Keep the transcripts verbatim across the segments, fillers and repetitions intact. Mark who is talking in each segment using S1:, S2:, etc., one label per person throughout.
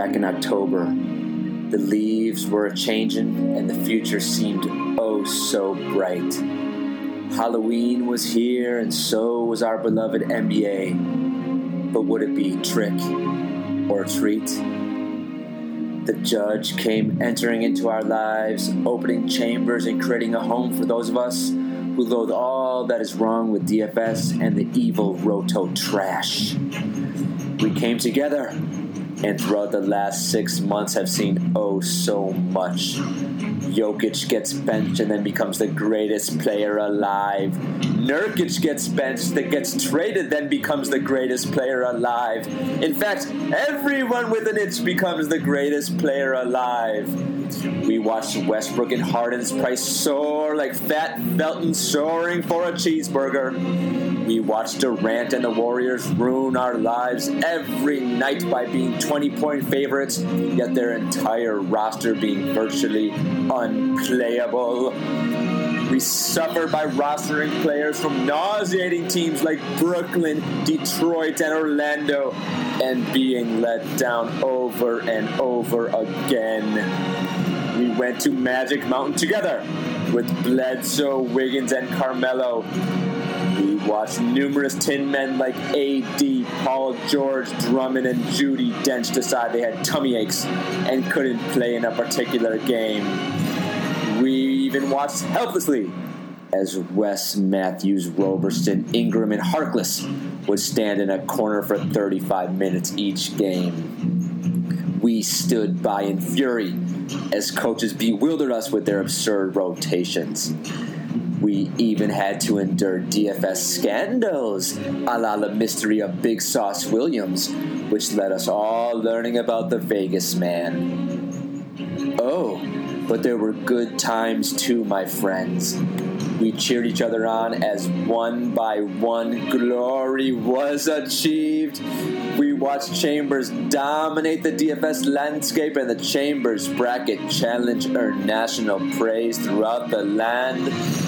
S1: back in October. The leaves were a-changin' and the future seemed oh so bright. Halloween was here and so was our beloved N B A. But would it be trick or treat? The judge came entering into our lives, opening chambers and creating a home for those of us who loathe all that is wrong with D F S and the evil Roto trash. We came together, and throughout the last six months have seen oh so much. Jokic gets benched and then becomes the greatest player alive. Nurkic gets benched, that gets traded, then becomes the greatest player alive. In fact, everyone with an itch becomes the greatest player alive. We watched Westbrook and Harden's price soar like Fat Felton soaring for a cheeseburger. We watched Durant and the Warriors ruin our lives every night by being twenty-point favorites, yet their entire roster being virtually unplayable. We suffered by rostering players from nauseating teams like Brooklyn, Detroit, and Orlando, and being let down over and over again. We went to Magic Mountain together with Bledsoe, Wiggins, and Carmelo. We watched numerous tin men like A D, Paul George, Drummond, and Judi Dench decide they had tummy aches and couldn't play in a particular game. We even watched helplessly as Wes Matthews, Roberson, Ingram, and Harkless would stand in a corner for thirty-five minutes each game. We stood by in fury as coaches bewildered us with their absurd rotations. We even had to endure D F S scandals, a la the mystery of Big Sauce Williams, which led us all learning about the Vegas man. Oh, but there were good times too, my friends. We cheered each other on as one by one glory was achieved. We watched Chambers dominate the D F S landscape, and the Chambers Bracket Challenge earned national praise throughout the land.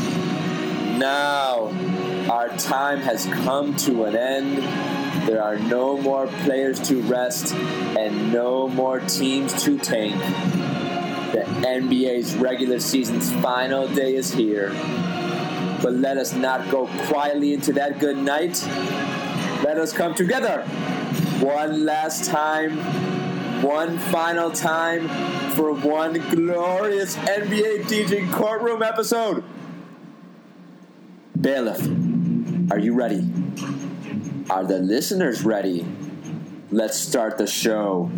S1: Now, our time has come to an end. There are no more players to rest and no more teams to tank. The N B A's regular season's final day is here. But let us not go quietly into that good night. Let us come together one last time, one final time for one glorious N B A D J Courtroom episode. Bailiff, are you ready? Are the listeners ready? Let's start the show.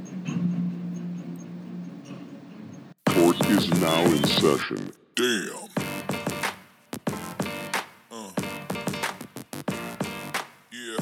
S2: Court is now in session. Damn. Uh. Yeah.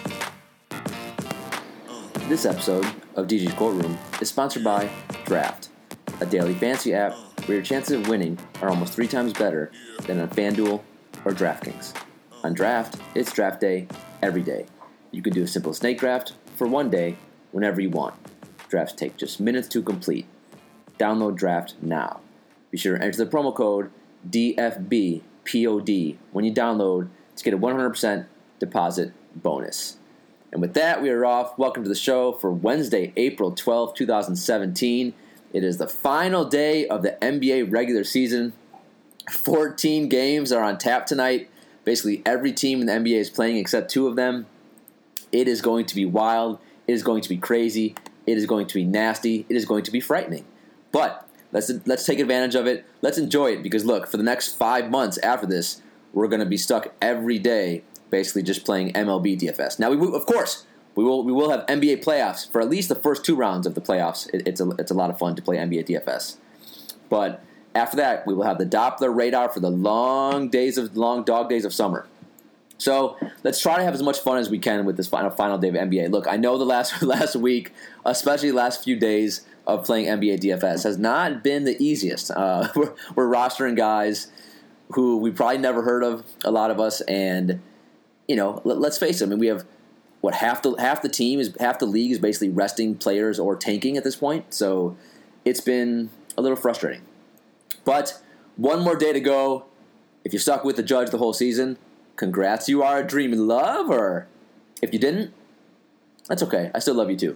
S1: Uh. This episode of D J's Courtroom is sponsored by Draft, a daily fantasy app where your chances of winning are almost three times better than on FanDuel or DraftKings. On Draft, it's draft day every day. You can do a simple snake draft for one day whenever you want. Drafts take just minutes to complete. Download Draft now. Be sure to enter the promo code D F B P O D when you download to get a one hundred percent deposit bonus. And with that, we are off. Welcome to the show for Wednesday, April twelfth, twenty seventeen. It is the final day of the N B A regular season. fourteen games are on tap tonight. Basically, every team in the N B A is playing except two of them. It is going to be wild. It is going to be crazy. It is going to be nasty. It is going to be frightening. But let's let's take advantage of it. Let's enjoy it because, look, for the next five months after this, we're going to be stuck every day basically just playing M L B D F S. Now, we will, of course, we will we will have N B A playoffs for at least the first two rounds of the playoffs. It, it's, a, it's a lot of fun to play N B A D F S. But after that, we will have the Doppler radar for the long days of long dog days of summer. So let's try to have as much fun as we can with this final final day of N B A. Look, I know the last last week, especially the last few days of playing N B A D F S, has not been the easiest. Uh, we're, we're rostering guys who we probably never heard of, a lot of us, and you know, let, let's face it. I mean, we have what half the half the team is half the league is basically resting players or tanking at this point. So it's been a little frustrating. But one more day to go. If you stuck with the judge the whole season, congrats, you are a dream in love. Or if you didn't, that's okay. I still love you too.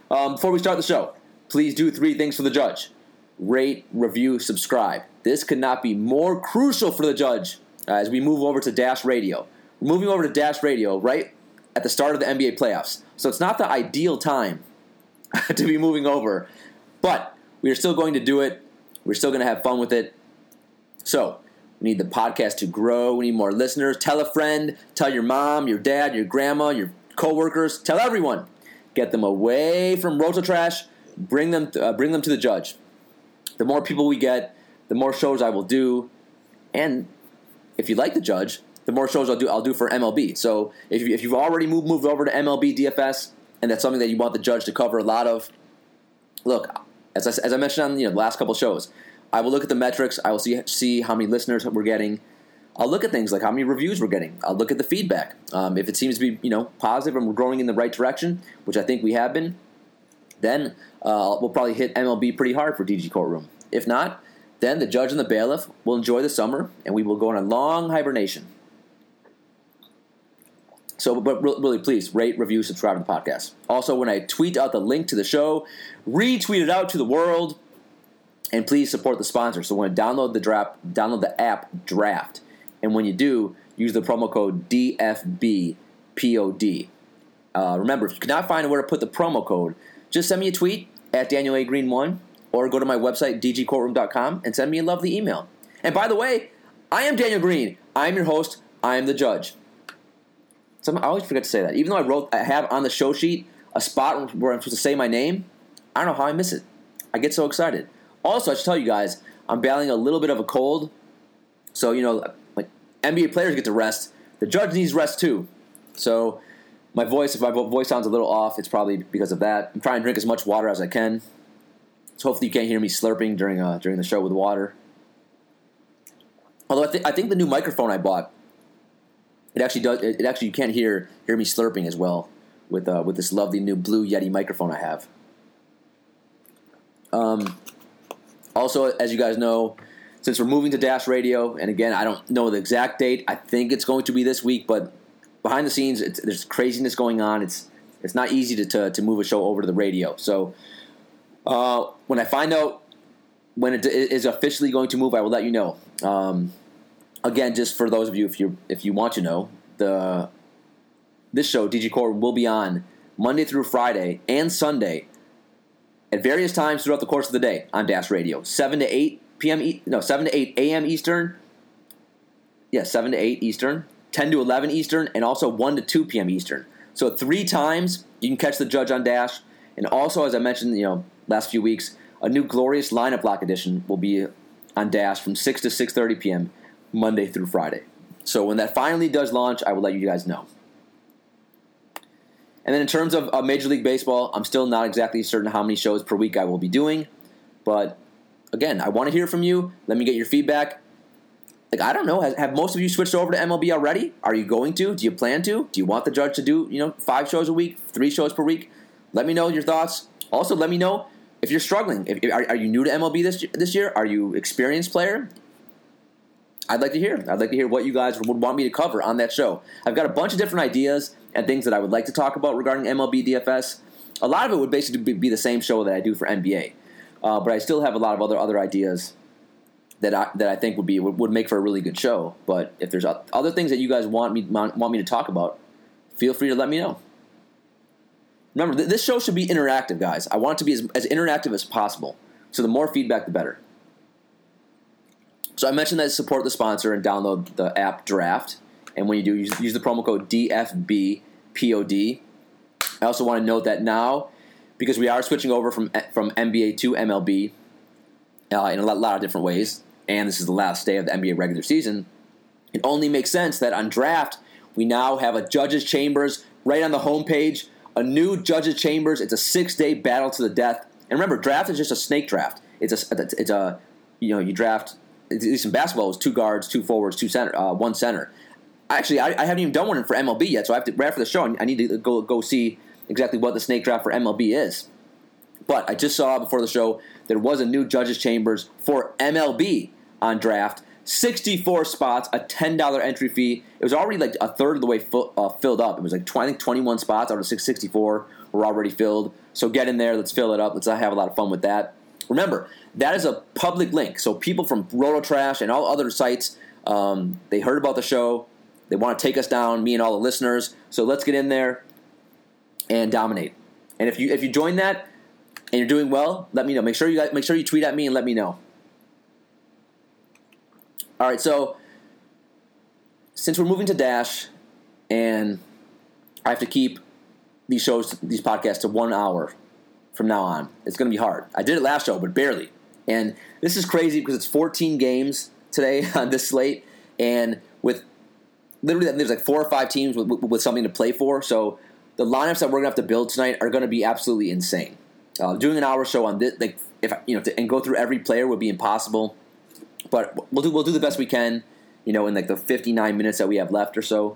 S1: Um, before we start the show, please do three things for the judge. Rate, review, subscribe. This could not be more crucial for the judge uh, as we move over to Dash Radio. We're moving over to Dash Radio right at the start of the N B A playoffs. So it's not the ideal time to be moving over. But we are still going to do it. We're still going to have fun with it. So we need the podcast to grow. We need more listeners. Tell a friend. Tell your mom, your dad, your grandma, your coworkers. Tell everyone. Get them away from Roto Trash. Bring them, uh, bring them to the judge. The more people we get, the more shows I will do. And if you like the judge, the more shows I'll do I'll do for M L B. So if, you, if you've already moved, moved over to M L B D F S, and that's something that you want the judge to cover a lot of, look, as I, as I mentioned on you know, the last couple of shows, I will look at the metrics. I will see see how many listeners we're getting. I'll look at things like how many reviews we're getting. I'll look at the feedback. Um, if it seems to be you know positive and we're growing in the right direction, which I think we have been, then uh, we'll probably hit M L B pretty hard for D G Courtroom. If not, then the judge and the bailiff will enjoy the summer, and we will go on a long hibernation. So, but really, please rate, review, subscribe to the podcast. Also, when I tweet out the link to the show, retweet it out to the world, and please support the sponsor. So, when you download the draft, download the app Draft, and when you do, use the promo code D F B P O D. Uh, remember, if you cannot find where to put the promo code, just send me a tweet at Daniel A. Green one, or go to my website d g courtroom dot com and send me a lovely email. And by the way, I am Daniel Green. I am your host. I am the judge. So I always forget to say that. Even though I wrote, I have on the show sheet a spot where I'm supposed to say my name, I don't know how I miss it. I get so excited. Also, I should tell you guys, I'm battling a little bit of a cold. So, you know, like N B A players get to rest. The judge needs rest too. So my voice, if my voice sounds a little off, it's probably because of that. I'm trying to drink as much water as I can. So hopefully you can't hear me slurping during uh, during the show with water. Although I, th- I think the new microphone I bought, It actually does. It actually you can't hear hear me slurping as well with uh, with this lovely new Blue Yeti microphone I have. Um, also, as you guys know, since we're moving to Dash Radio, and again, I don't know the exact date. I think it's going to be this week, but behind the scenes, it's, there's craziness going on. It's it's not easy to, to to move a show over to the radio. So uh, when I find out when it is officially going to move, I will let you know. Um, Again, just for those of you, if you if you want to know, the this show, D G Core, will be on Monday through Friday and Sunday at various times throughout the course of the day on Dash Radio, seven to eight p.m. E- no, seven to eight a.m. Eastern. Yeah, seven to eight Eastern, ten to eleven Eastern, and also one to two p.m. Eastern. So three times you can catch the judge on Dash, and also, as I mentioned, you know, last few weeks, a new Glorious Lineup Lock edition will be on Dash from six to six thirty p.m. Monday through Friday. So when that finally does launch, I will let you guys know. And then in terms of uh, Major League Baseball, I'm still not exactly certain how many shows per week I will be doing. But again, I want to hear from you. Let me get your feedback. Like, I don't know, have, have most of you switched over to M L B already? Are you going to? Do you plan to? Do you want the judge to do, you know, five shows a week, three shows per week? Let me know your thoughts. Also, let me know if you're struggling. If, are, are you new to M L B this this year? Are you experienced player? I'd like to hear. I'd like to hear what you guys would want me to cover on that show. I've got a bunch of different ideas and things that I would like to talk about regarding M L B D F S. A lot of it would basically be, be the same show that I do for N B A, uh, but I still have a lot of other other ideas that I that I think would be would, would make for a really good show. But if there's other things that you guys want me want me to talk about, feel free to let me know. Remember, th- this show should be interactive, guys. I want it to be as, as interactive as possible. So the more feedback, the better. So I mentioned that support the sponsor and download the app Draft. And when you do, use, use the promo code D F B P O D. I also want to note that now, because we are switching over from from N B A to M L B uh, in a lot, lot of different ways, and this is the last day of the N B A regular season, it only makes sense that on Draft, we now have a Judges Chambers right on the homepage, a new Judges Chambers. It's a six-day battle to the death. And remember, Draft is just a snake draft. It's a, it's a you know, you draft... At least in basketball, it was two guards, two forwards, two center, uh, one center. Actually, I, I haven't even done one for M L B yet, so I have to, right after the show, I need to go go see exactly what the snake draft for M L B is. But I just saw before the show there was a new Judges Chambers for M L B on Draft. sixty-four spots, a ten dollars entry fee. It was already like a third of the way full, uh, filled up. It was like twenty, I think twenty-one spots out of six sixty-four were already filled. So get in there. Let's fill it up. Let's have a lot of fun with that. Remember, that is a public link. So people from Roto Trash and all other sites, um, they heard about the show. They want to take us down, me and all the listeners. So let's get in there and dominate. And if you if you join that and you're doing well, let me know. Make sure you make sure you tweet at me and let me know. All right, so since we're moving to Dash, and I have to keep these shows, these podcasts to one hour from now on, it's going to be hard. I did it last show, but barely. And this is crazy because it's fourteen games today on this slate, and with literally there's like four or five teams with, with, with something to play for. So the lineups that we're going to have to build tonight are going to be absolutely insane. Uh, doing an hour show on this, like if you know, to, and go through every player would be impossible. But we'll do we'll do the best we can, you know, in like the fifty-nine minutes that we have left or so.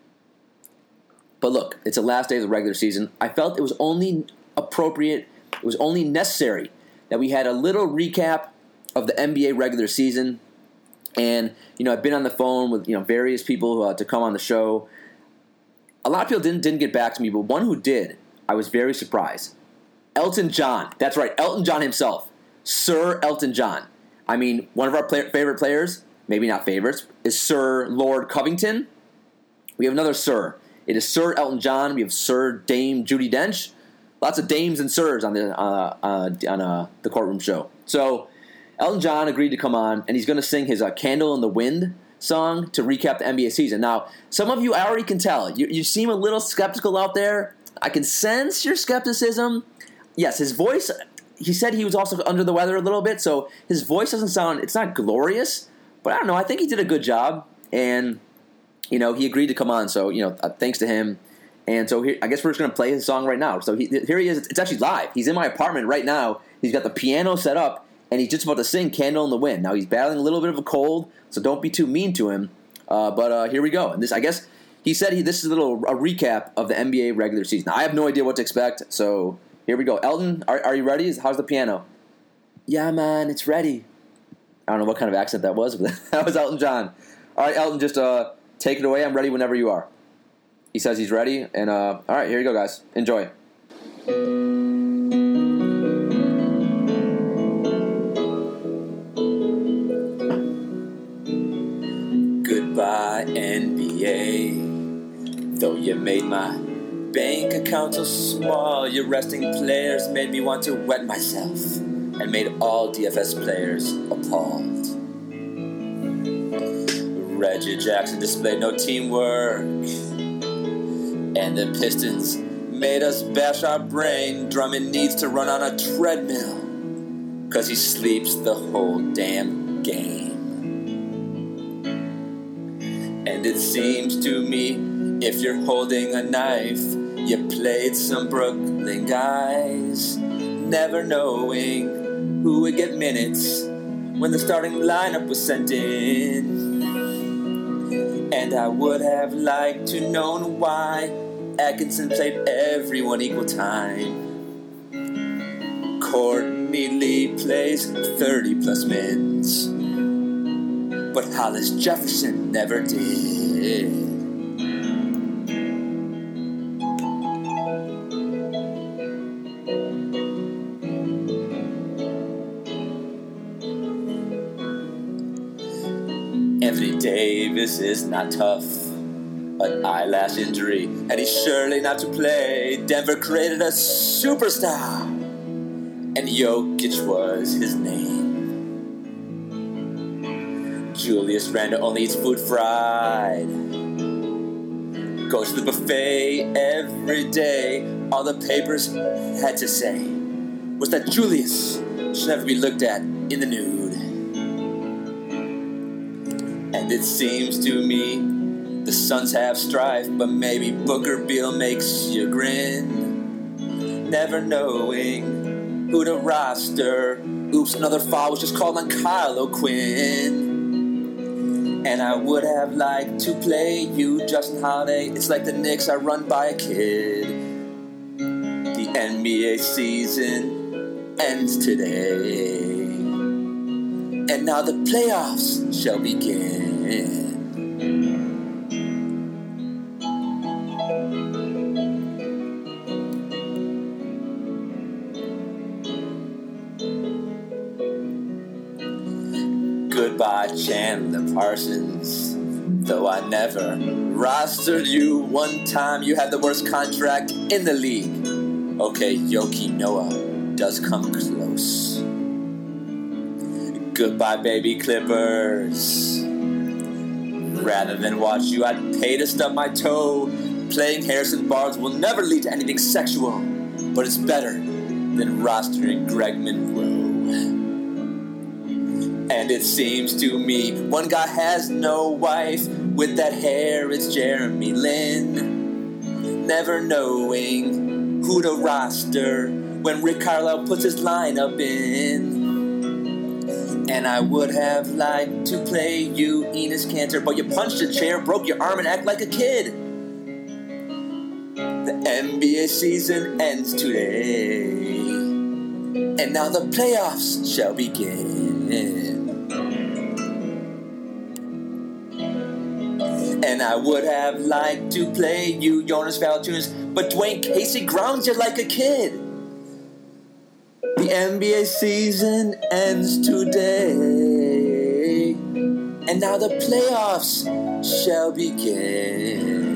S1: But look, it's the last day of the regular season. I felt it was only appropriate, it was only necessary that we had a little recap of the N B A regular season. And, you know, I've been on the phone with, you know, various people uh, to come on the show. A lot of people didn't didn't get back to me, but one who did, I was very surprised. Elton John. That's right, Elton John himself. Sir Elton John. I mean, one of our play- favorite players, maybe not favorites, is Sir Lord Covington. We have another Sir. It is Sir Elton John. We have Sir Dame Judi Dench. Lots of dames and sirs on the uh, uh, on uh, the courtroom show. So Elton John agreed to come on, and he's going to sing his uh, "Candle in the Wind" song to recap the N B A season. Now, some of you, I already can tell, you, you seem a little skeptical out there. I can sense your skepticism. Yes, his voice. He said he was also under the weather a little bit, so his voice doesn't sound, it's not glorious, but I don't know, I think he did a good job, and, you know, he agreed to come on, so, you know, uh, thanks to him, and so here, I guess we're just going to play his song right now. So he, here he is, it's actually live, he's in my apartment right now, he's got the piano set up, and he's just about to sing Candle in the Wind. Now, he's battling a little bit of a cold, so don't be too mean to him, uh, but uh, here we go, and this, I guess, he said he, this is a little a recap of the N B A regular season. Now, I have no idea what to expect, so... Here we go. Elton, are, are you ready? How's the piano? Yeah, man, it's ready. I don't know what kind of accent that was, but that was Elton John. All right, Elton, just uh, take it away. I'm ready whenever you are. He says he's ready, and uh, all right, here you go, guys. Enjoy. Goodbye, N B A. Though you made my bank account so small, your resting players made me want to wet myself and made all D F S players appalled. Reggie Jackson displayed no teamwork, and the Pistons made us bash our brain. Drummond needs to run on a treadmill, cause he sleeps the whole damn game. And it seems to me, if you're holding a knife, you played some Brooklyn guys, never knowing who would get minutes when the starting lineup was sent in. And I would have liked to known why Atkinson played everyone equal time. Courtney Lee plays thirty plus minutes, but Hollis Jefferson never did. Anthony Davis is not tough, an eyelash injury, and he's surely not to play. Denver created a superstar, and Jokic was his name. Julius Randle only eats food fried, goes to the buffet every day. All the papers had to say was that Julius should never be looked at in the nude. And it seems to me the Suns have strife, but maybe Booker Beal makes you grin, never knowing who to roster. Oops, another foul was just called on Kyle O'Quinn. And I would have liked to play you, Justin Holiday. It's like the Knicks are run by a kid. The N B A season ends today. And now the playoffs shall begin. Goodbye, Chandler Parsons. Though I never rostered you one time, you had the worst contract in the league. Okay, Yoki Noah does come close. Goodbye, baby Clippers. Rather than watch you, I'd pay to stub my toe. Playing Harrison Barnes will never lead to anything sexual, but it's better than rostering Greg Monroe. And it seems to me one guy has no wife. With that hair, it's Jeremy Lin. Never knowing who to roster when Rick Carlisle puts his lineup in. And I would have liked to play you, Enos Kanter, but you punched a chair, broke your arm, and act like a kid. The N B A season ends today, and now the playoffs shall begin. And I would have liked to play you, Jonas Valanciunas, but Dwayne Casey grounds you like a kid. The N B A season ends today, and now the playoffs shall begin.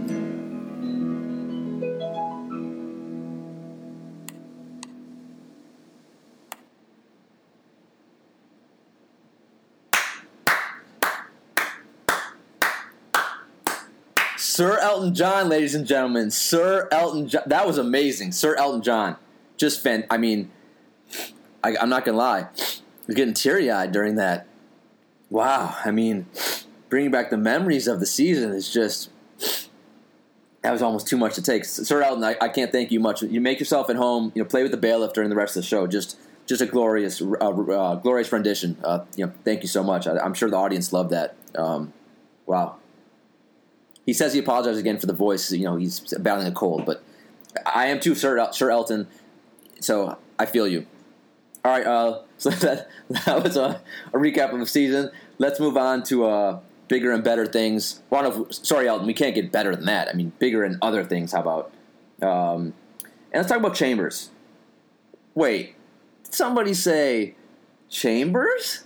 S1: Sir Elton John, ladies and gentlemen. Sir Elton John. That was amazing. Sir Elton John. Just fan. I mean, I, I'm not going to lie. I was getting teary-eyed during that. Wow. I mean, bringing back the memories of the season is just... That was almost too much to take. Sir Elton, I, I can't thank you much. You make yourself at home. You know, play with the bailiff during the rest of the show. Just just a glorious uh, uh, glorious rendition. Uh, you know, thank you so much. I, I'm sure the audience loved that. Um, wow. He says he apologizes again for the voice. You know, he's battling a cold, but I am too, Sir, El- Sir Elton. So I feel you. All right, uh, so that, that was a, a recap of the season. Let's move on to uh, bigger and better things. Well, no, sorry, Elton, we can't get better than that. I mean, bigger and other things. How about? Um, and let's talk about Chambers. Wait, did somebody say Chambers?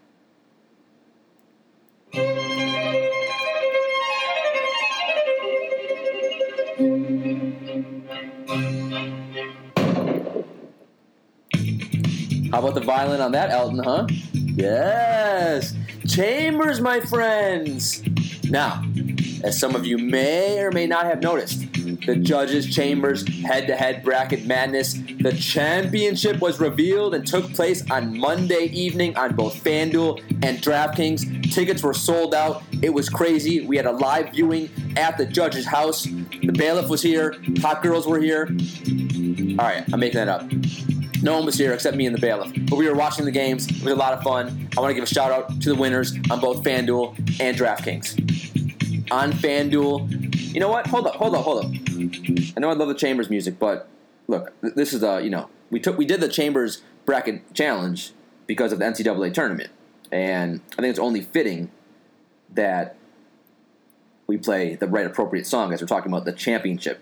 S1: How about the violin on that, Elton, huh? Yes! Chambers, my friends! Now, as some of you may or may not have noticed, the Judges Chambers head-to-head bracket madness, the championship was revealed and took place on Monday evening on both FanDuel and DraftKings. Tickets were sold out. It was crazy. We had a live viewing at the Judges' house. The bailiff was here. Hot girls were here. All right, I'm making that up. No one was here except me and the bailiff. But we were watching the games. It was a lot of fun. I want to give a shout out to the winners on both FanDuel and DraftKings. On FanDuel, you know what? Hold up, hold up, hold up. I know I love the Chambers music, but look, this is the, you know, we took we did the Chambers bracket challenge because of the N C double A tournament. And I think it's only fitting that we play the right appropriate song as we're talking about the championship.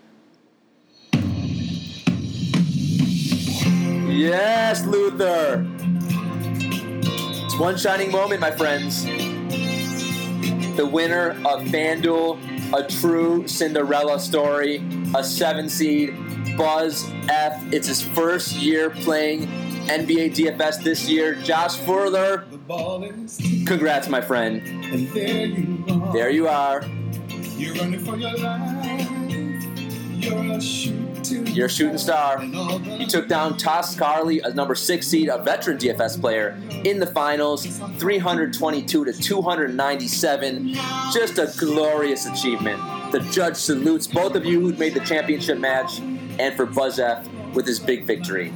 S1: Yes, Luther! It's one shining moment, my friends. The winner of FanDuel, a true Cinderella story, a seven seed, Buzz F. It's his first year playing N B A D F S this year. Josh Furler, congrats, my friend.
S3: And there you are.
S1: There you are.
S3: You're running for your life. You're a shooting.
S1: You're a shooting star. You took down Toss Carley, a number six seed, a veteran D F S player, in the finals, three twenty-two to two ninety-seven. Just a glorious achievement. The judge salutes both of you who made the championship match, and for Buzz F with his big victory.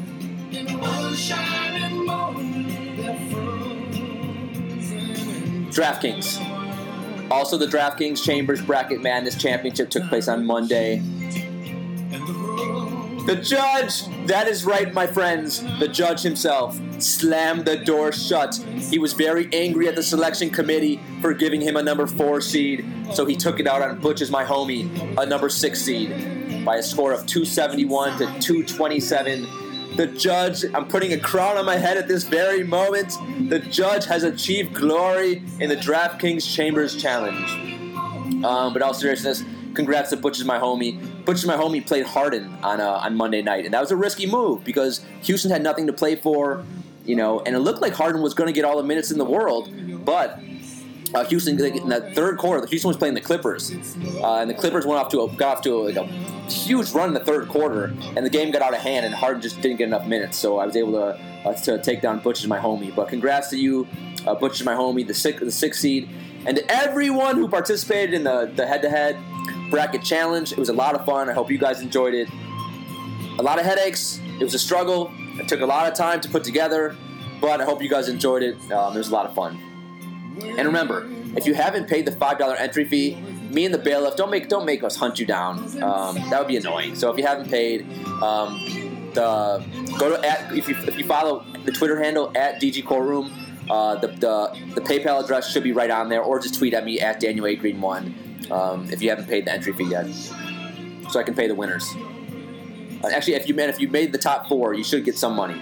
S1: DraftKings. Also, the DraftKings Chambers Bracket Madness Championship took place on Monday. The judge, that is right, my friends, the judge himself slammed the door shut. He was very angry at the selection committee for giving him a number four seed, so he took it out on Butch is my homie, a number six seed, by a score of two seventy-one to two twenty-seven. The judge, I'm putting a crown on my head at this very moment, the judge has achieved glory in the DraftKings Chambers Challenge. Um, but all seriousness, congrats to Butch is my homie. Butch is my homie played Harden on uh, on Monday night, and that was a risky move because Houston had nothing to play for, you know, and it looked like Harden was going to get all the minutes in the world, but uh, Houston in that third quarter, Houston was playing the Clippers, uh, and the Clippers went off to a, got off to a, like a huge run in the third quarter, and the game got out of hand, and Harden just didn't get enough minutes, so I was able to uh, to take down Butch is my homie. But congrats to you, uh, Butch is my homie, the six the sixth seed, and to everyone who participated in the the head to head bracket challenge. It was a lot of fun. I hope you guys enjoyed it. A lot of headaches. It was a struggle. It took a lot of time to put together, but I hope you guys enjoyed it. Um, it was a lot of fun. And remember, if you haven't paid the five dollars entry fee, me and the bailiff, don't make don't make us hunt you down. Um, that would be annoying. So if you haven't paid, um, the go to at, if you if you follow the Twitter handle at D G Courtroom, uh, the the the PayPal address should be right on there, or just tweet at me at Daniel A Green one. Um, if you haven't paid the entry fee yet, so I can pay the winners. Uh, actually, if you man, if you made the top four, you should get some money.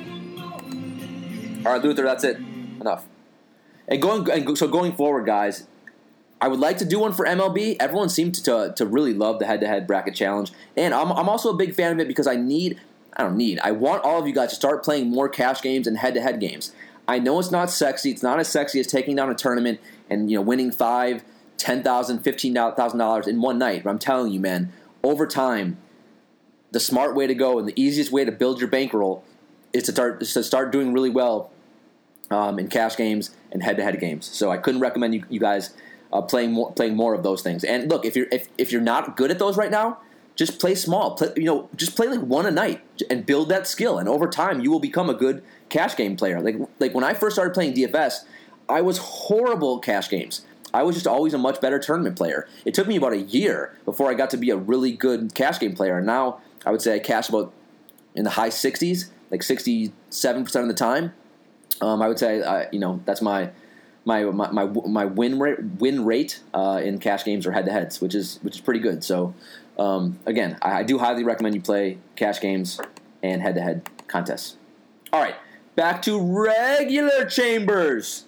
S1: All right, Luther, that's it. Enough. And going and go, so going forward, guys, I would like to do one for M L B. Everyone seemed to to, to really love the head-to-head bracket challenge, and I'm I'm also a big fan of it because I need I don't need I want all of you guys to start playing more cash games and head-to-head games. I know it's not sexy. It's not as sexy as taking down a tournament and you know winning five. ten thousand dollars, fifteen thousand dollars in one night. But I'm telling you, man, over time, the smart way to go and the easiest way to build your bankroll is to start, is to start doing really well um, in cash games and head-to-head games. So I couldn't recommend you, you guys uh, playing more playing more of those things. And look, if you're if, if you're not good at those right now, just play small. Play, you know, just play like one a night and build that skill. And over time, you will become a good cash game player. Like like when I first started playing D F S, I was horrible at cash games. I was just always a much better tournament player. It took me about a year before I got to be a really good cash game player. And now I would say I cash about in the high sixties, like sixty-seven percent of the time. Um, I would say, uh, you know, that's my my my my, my win rate, win rate uh, in cash games or head-to-heads, which is which is pretty good. So um, again, I, I do highly recommend you play cash games and head-to-head contests. All right, back to regular chambers.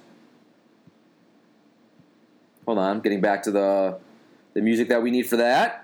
S1: Hold on, getting back to the the music that we need for that.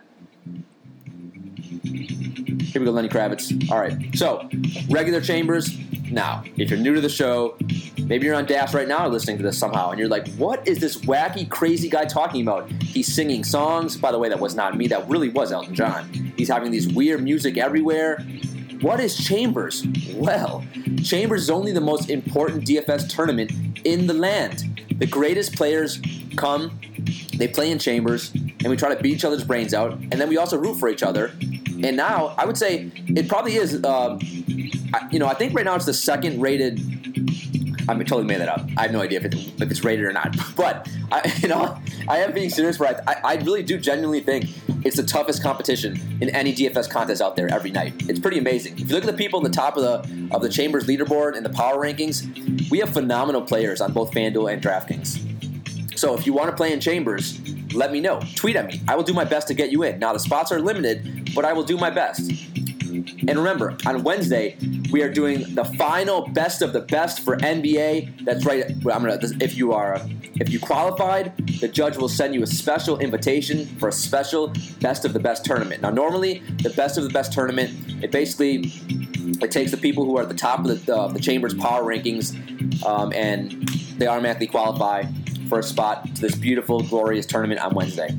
S1: Here we go, Lenny Kravitz. All right, so regular chambers. Now, if you're new to the show, maybe you're on Dash right now listening to this somehow, and you're like, what is this wacky, crazy guy talking about? He's singing songs. By the way, that was not me. That really was Elton John. He's having these weird music everywhere. What is Chambers? Well, Chambers is only the most important D F S tournament in the land. The greatest players come, they play in Chambers, and we try to beat each other's brains out, and then we also root for each other. And now, I would say it probably is, uh, you know, I think right now it's the second rated, I totally made that up. I have no idea if, it, if it's rated or not. But, I, you know, I am being serious where I, I, I really do genuinely think it's the toughest competition in any D F S contest out there every night. It's pretty amazing. If you look at the people at the top of the of the Chambers leaderboard and the power rankings, we have phenomenal players on both FanDuel and DraftKings. So if you want to play in Chambers, let me know. Tweet at me. I will do my best to get you in. Now, the spots are limited, but I will do my best. And remember, on Wednesday, we are doing the final best of the best for N B A. That's right. I'm gonna. If you are, if you qualified, the judge will send you a special invitation for a special best of the best tournament. Now, normally, the best of the best tournament, it basically it takes the people who are at the top of the, uh, the Chambers power rankings, um, and they automatically qualify for a spot to this beautiful, glorious tournament on Wednesday.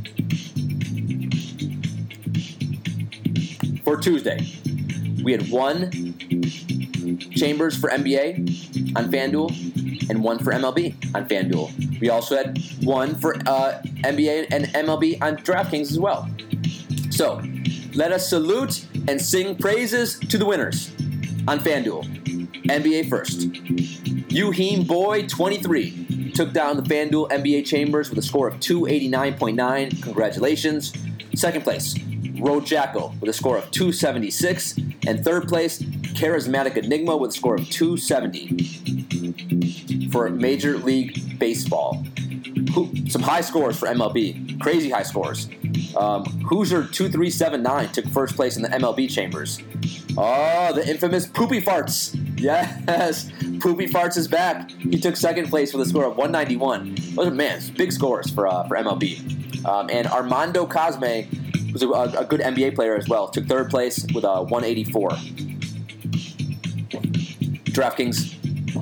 S1: For Tuesday, we had one Chambers for N B A on FanDuel and one for M L B on FanDuel. We also had one for uh, N B A and M L B on DraftKings as well. So, let us salute and sing praises to the winners on FanDuel. N B A first. Uheem Boy, twenty-three, took down the FanDuel N B A Chambers with a score of two eighty-nine point nine. Congratulations. Second place, Ro Jacko with a score of two seventy-six. And third place, Charismatic Enigma with a score of two seventy for Major League Baseball. Some high scores for M L B. Crazy high scores. Um, Hoosier two three seven nine took first place in the M L B chambers. Oh, the infamous Poopy Farts. Yes, Poopy Farts is back. He took second place with a score of one ninety-one. Those are, man, big scores for uh, for M L B. Um, and Armando Cosme, who's a, a good N B A player as well, took third place with a one eighty-four. DraftKings.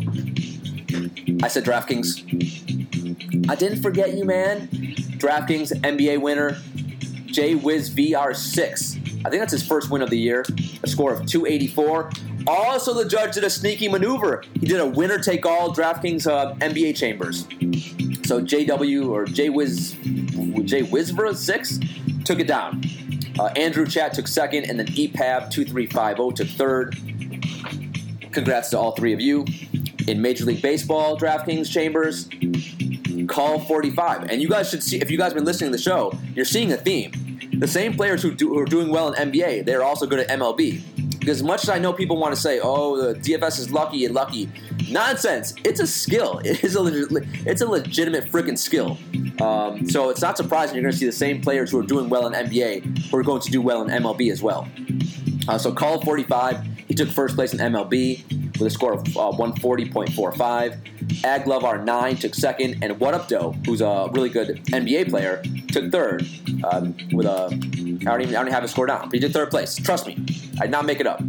S1: I said DraftKings. I didn't forget you, man. DraftKings N B A winner, J Wiz V R six. I think that's his first win of the year. A score of two eighty-four. Also, the judge did a sneaky maneuver. He did a winner-take-all DraftKings uh, N B A chambers. So J W or J Wiz J Wizver six took it down. Uh, Andrew Chat took second, and then E P A B two three five zero took third. Congrats to all three of you. In Major League Baseball DraftKings chambers, Call forty-five. And you guys should see, if you guys have been listening to the show, you're seeing a theme. The same players who, do, who are doing well in N B A, they're also good at M L B. Because as much as I know people want to say, oh, the D F S is lucky and lucky, nonsense. It's a skill. It is a legit, it's a legitimate freaking skill. Um, so it's not surprising you're going to see the same players who are doing well in N B A who are going to do well in M L B as well. Uh, so Call forty-five, he took first place in M L B with a score of uh, one forty point four five. Ag Love R nine took second, and What Up Doe, who's a really good N B A player, took third um, with a. I don't even I don't have a score down, but he did third place. Trust me, I did not make it up.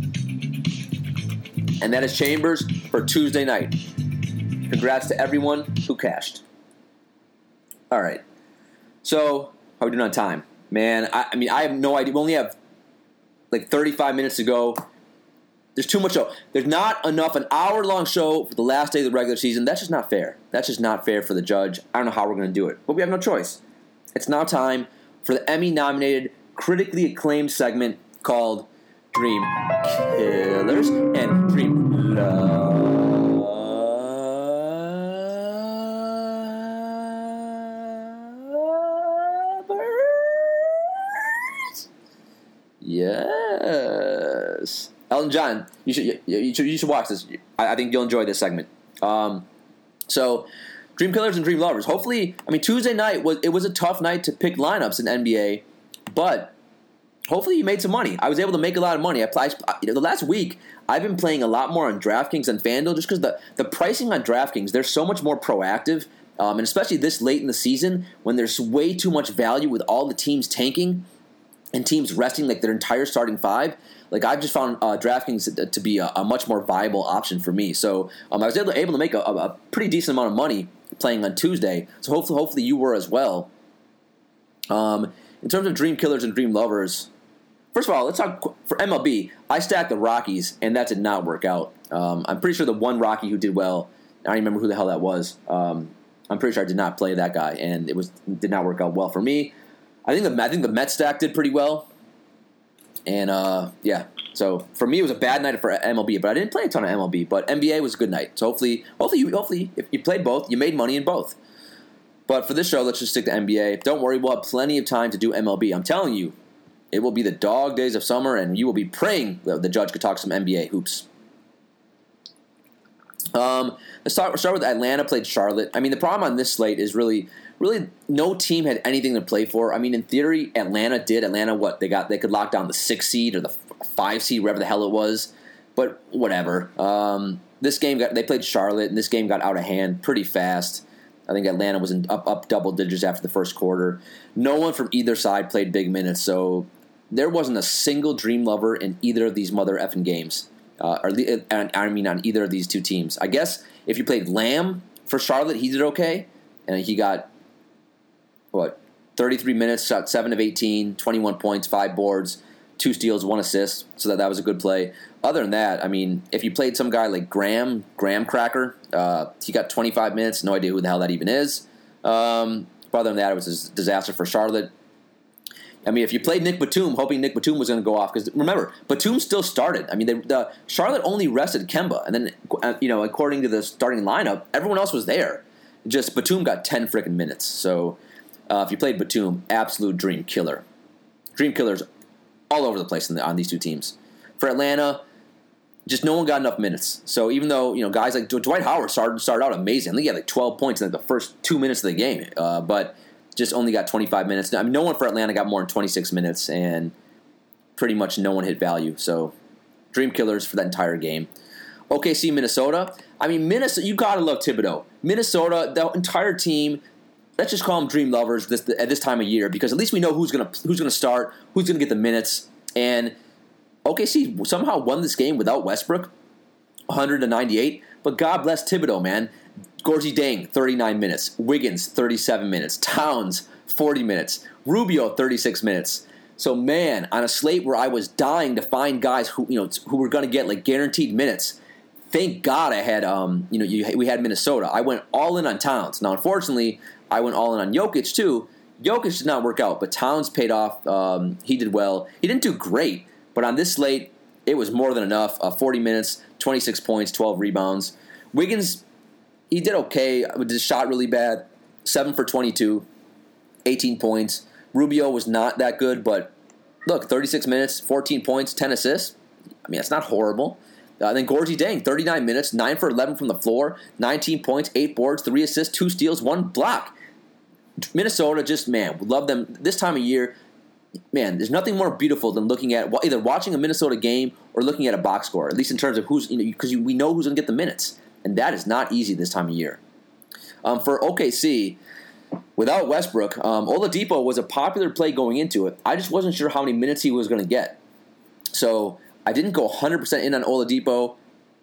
S1: And that is Chambers for Tuesday night. Congrats to everyone who cashed. All right, so how are we doing on time, man? I, I mean, I have no idea. We only have like thirty-five minutes to go. There's too much show. There's not enough, an hour-long show for the last day of the regular season. That's just not fair. That's just not fair for the judge. I don't know how we're going to do it, but we have no choice. It's now time for the Emmy-nominated, critically acclaimed segment called Dream Killers and Dream Lovers. Yes. Elton John, you should you, you should you should watch this. I, I think you'll enjoy this segment. Um, so, Dream Killers and Dream Lovers. Hopefully, I mean Tuesday night was it was a tough night to pick lineups in N B A, but hopefully you made some money. I was able to make a lot of money. I, I you know, the last week I've been playing a lot more on DraftKings and FanDuel just because the the pricing on DraftKings, they're so much more proactive, um, and especially this late in the season when there's way too much value with all the teams tanking and teams resting like their entire starting five. Like, I've just found uh, DraftKings to be a, a much more viable option for me. So um, I was able to, able to make a, a pretty decent amount of money playing on Tuesday. So hopefully, hopefully you were as well. Um, in terms of Dream Killers and Dream Lovers, first of all, let's talk for M L B. I stacked the Rockies, and that did not work out. Um, I'm pretty sure the one Rocky who did well, I don't remember who the hell that was. Um, I'm pretty sure I did not play that guy, and it was did not work out well for me. I think the I think the Mets stack did pretty well. And, uh, yeah, so for me, it was a bad night for M L B, but I didn't play a ton of M L B, but N B A was a good night. So hopefully, hopefully, you, hopefully, if you played both, you made money in both. But for this show, let's just stick to N B A. Don't worry, we'll have plenty of time to do M L B. I'm telling you, it will be the dog days of summer, and you will be praying that the judge could talk some N B A hoops. Um, let's start, start with Atlanta played Charlotte. I mean, the problem on this slate is really... Really, no team had anything to play for. I mean, in theory, Atlanta did. Atlanta, what they got? They could lock down the six seed or the five seed, wherever the hell it was. But whatever. Um, this game got they played Charlotte, and this game got out of hand pretty fast. I think Atlanta was in, up up double digits after the first quarter. No one from either side played big minutes, so there wasn't a single Dream Lover in either of these mother effing games. Uh, or I mean, on either of these two teams. I guess if you played Lamb for Charlotte, he did okay, and he got. What, thirty-three minutes, shot seven of eighteen, twenty-one points, five boards, two steals, one assist, so that, that was a good play. Other than that, I mean, if you played some guy like Graham, Graham Cracker, uh, he got twenty-five minutes, no idea who the hell that even is. Um, but other than that, it was a disaster for Charlotte. I mean, if you played Nick Batum, hoping Nick Batum was going to go off, because remember, Batum still started. I mean, they, the Charlotte only rested Kemba, and then, uh, you know, according to the starting lineup, everyone else was there. Just Batum got ten freaking minutes, so... Uh, if you played Batum, absolute dream killer. Dream killers all over the place in the, on these two teams. for Atlanta, just no one got enough minutes. So even though, you know, guys like Dwight Howard started, started out amazing. I think he had like twelve points in like the first two minutes of the game, uh, but just only got twenty-five minutes. I mean, no one for Atlanta got more than twenty-six minutes, and pretty much no one hit value. So dream killers for that entire game. O K C, Minnesota. I mean, Minnesota, you got to love Thibodeau. Minnesota, the entire team, let's just call them dream lovers this, at this time of year, because at least we know who's going to who's going to start, who's going to get the minutes. And O K C somehow won this game without Westbrook, one hundred to ninety-eight. But God bless Thibodeau, man. Gorgui Dieng, thirty-nine minutes. Wiggins, thirty-seven minutes. Towns, forty minutes. Rubio, thirty-six minutes. So, man, on a slate where I was dying to find guys who you know who were going to get like guaranteed minutes, thank God I had um you know you, we had Minnesota. I went all in on Towns. Now, unfortunately, I went all in on Jokic too. Jokic did not work out, but Towns paid off. Um, he did well. He didn't do great, but on this slate, it was more than enough. Uh, forty minutes, twenty-six points, twelve rebounds. Wiggins, he did okay. Just shot really bad. seven for twenty-two, eighteen points. Rubio was not that good, but look, thirty-six minutes, fourteen points, ten assists. I mean, that's not horrible. Uh, then Gorgui Dieng, thirty-nine minutes, nine for eleven from the floor, nineteen points, eight boards, three assists, two steals, one block. Minnesota, just, man, love them. This time of year, man, there's nothing more beautiful than looking at either watching a Minnesota game or looking at a box score, at least in terms of who's, you know, because we know who's going to get the minutes. And that is not easy this time of year. Um, for O K C, without Westbrook, um, Oladipo was a popular play going into it. I just wasn't sure how many minutes he was going to get. So I didn't go one hundred percent in on Oladipo,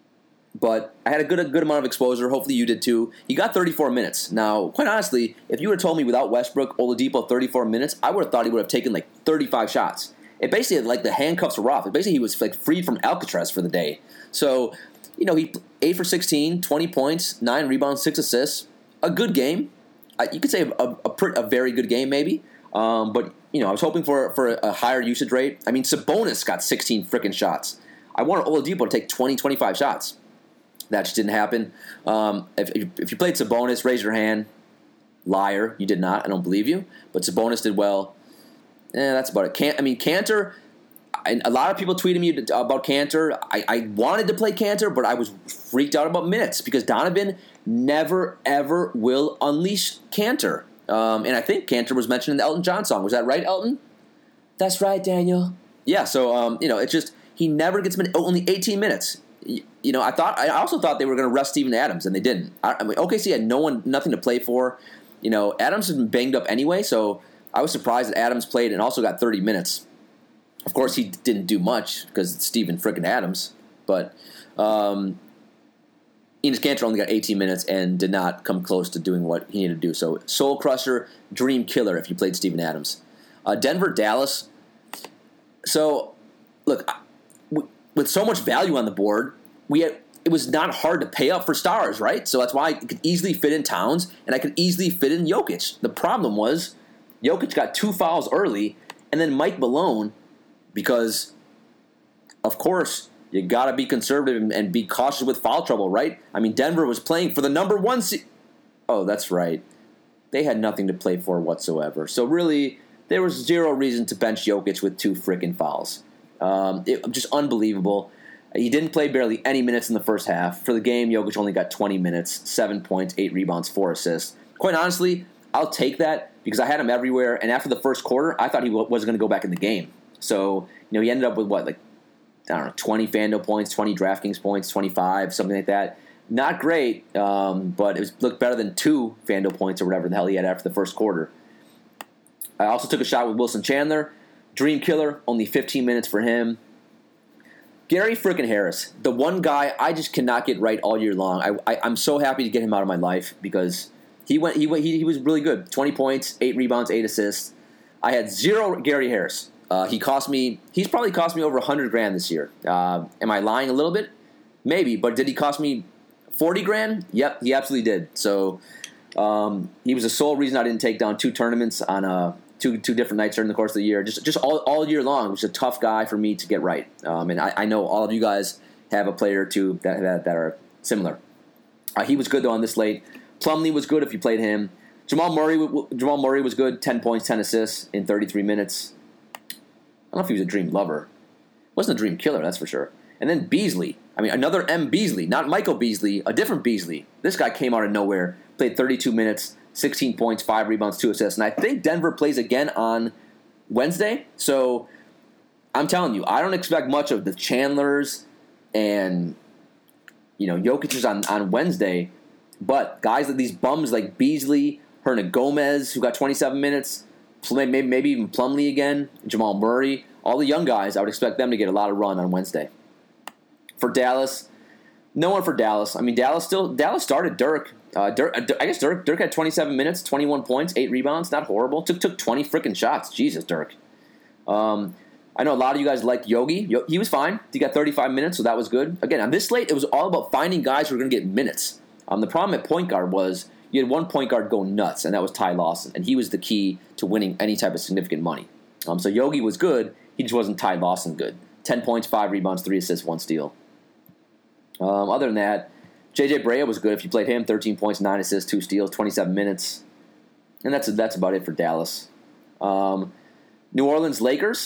S1: but I had a good a good amount of exposure. Hopefully you did too. He got thirty-four minutes. Now, quite honestly, if you would have told me without Westbrook, Oladipo thirty-four minutes, I would have thought he would have taken like thirty-five shots. It basically, like the handcuffs were off. It basically, he was like freed from Alcatraz for the day. So, you know, he eight for sixteen, twenty points, nine rebounds, six assists. A good game. Uh, you could say a, a, a, a very good game maybe. Um, but, you know, I was hoping for, for a higher usage rate. I mean, Sabonis got sixteen freaking shots. I wanted Oladipo to take twenty, twenty-five shots. That just didn't happen. Um, if, if you played Sabonis, raise your hand. Liar. You did not. I don't believe you. But Sabonis did well. Eh, that's about it. Can't, I mean, Cantor, I, a lot of people tweeted me about Cantor. I, I wanted to play Cantor, but I was freaked out about minutes because Donovan never, ever will unleash Cantor. Um, and I think Cantor was mentioned in the Elton John song. Was that right, Elton? That's right, Daniel. Yeah, so, um, you know, it's just, he never gets min- oh, only eighteen minutes. You, you know, I thought, I also thought they were going to rest Steven Adams, and they didn't. I, I mean, O K C had no one, nothing to play for. You know, Adams has been banged up anyway, so I was surprised that Adams played and also got thirty minutes. Of course, he didn't do much because it's Steven frickin' Adams, but um, Enes Kanter only got eighteen minutes and did not come close to doing what he needed to do. So, soul crusher, dream killer if you played Steven Adams. Uh, Denver, Dallas. So, look, with so much value on the board, we had, it was not hard to pay up for stars, right? So that's why I could easily fit in Towns, and I could easily fit in Jokic. The problem was Jokic got two fouls early, and then Mike Malone, because, of course, you got to be conservative and be cautious with foul trouble, right? I mean, Denver was playing for the number one seed. Oh, that's right. They had nothing to play for whatsoever. So really, there was zero reason to bench Jokic with two freaking fouls. Um, it, just unbelievable. He didn't play barely any minutes in the first half. For the game, Jokic only got twenty minutes, seven points, eight rebounds, four assists. Quite honestly, I'll take that because I had him everywhere. And after the first quarter, I thought he w- wasn't going to go back in the game. So, you know, he ended up with what, like, I don't know, twenty FanDuel points, twenty DraftKings points, twenty-five, something like that. Not great, um, but it was, looked better than two FanDuel points or whatever the hell he had after the first quarter. I also took a shot with Wilson Chandler. Dream killer, only fifteen minutes for him. Gary frickin' Harris, the one guy I just cannot get right all year long. I, I, I'm so happy to get him out of my life because he went he went he, he was really good. twenty points, eight rebounds, eight assists. I had zero Gary Harris. Uh, he cost me. He's probably cost me over a hundred grand this year. Uh, am I lying a little bit? Maybe, but did he cost me forty grand? Yep, he absolutely did. So um, he was the sole reason I didn't take down two tournaments on a. Two two different nights during the course of the year. Just just all, all year long. It was a tough guy for me to get right. Um, and I, I know all of you guys have a player or two that, that, that are similar. Uh, he was good, though, on this slate. Plumlee was good if you played him. Jamal Murray Jamal Murray was good, ten points, ten assists in thirty-three minutes. I don't know if he was a dream lover. Wasn't a dream killer, that's for sure. And then Beasley. I mean, another M. Beasley, not Michael Beasley, a different Beasley. This guy came out of nowhere, played thirty-two minutes, sixteen points, five rebounds, two assists. And I think Denver plays again on Wednesday. So I'm telling you, I don't expect much of the Chandlers and, you know, Jokic's on, on Wednesday. But guys like these bums like Beasley, Hernangomez, who got twenty-seven minutes, maybe, maybe even Plumlee again, Jamal Murray, all the young guys, I would expect them to get a lot of run on Wednesday. For Dallas, no one for Dallas. I mean, Dallas still Dallas started Dirk. Uh, Dirk I guess Dirk Dirk had twenty-seven minutes, twenty-one points, eight rebounds. Not horrible. Took took twenty freaking shots. Jesus, Dirk. Um, I know a lot of you guys liked Yogi. He was fine. He got thirty-five minutes, so that was good. Again, on this slate, it was all about finding guys who were going to get minutes. Um, the problem at point guard was you had one point guard go nuts, and that was Ty Lawson, and he was the key to winning any type of significant money. Um, so Yogi was good. He just wasn't Ty Lawson good. ten points, five rebounds, three assists, one steal. Um, other than that, J J Barea was good if you played him. thirteen points, nine assists, two steals, twenty-seven minutes. And that's that's about it for Dallas. Um, New Orleans Lakers.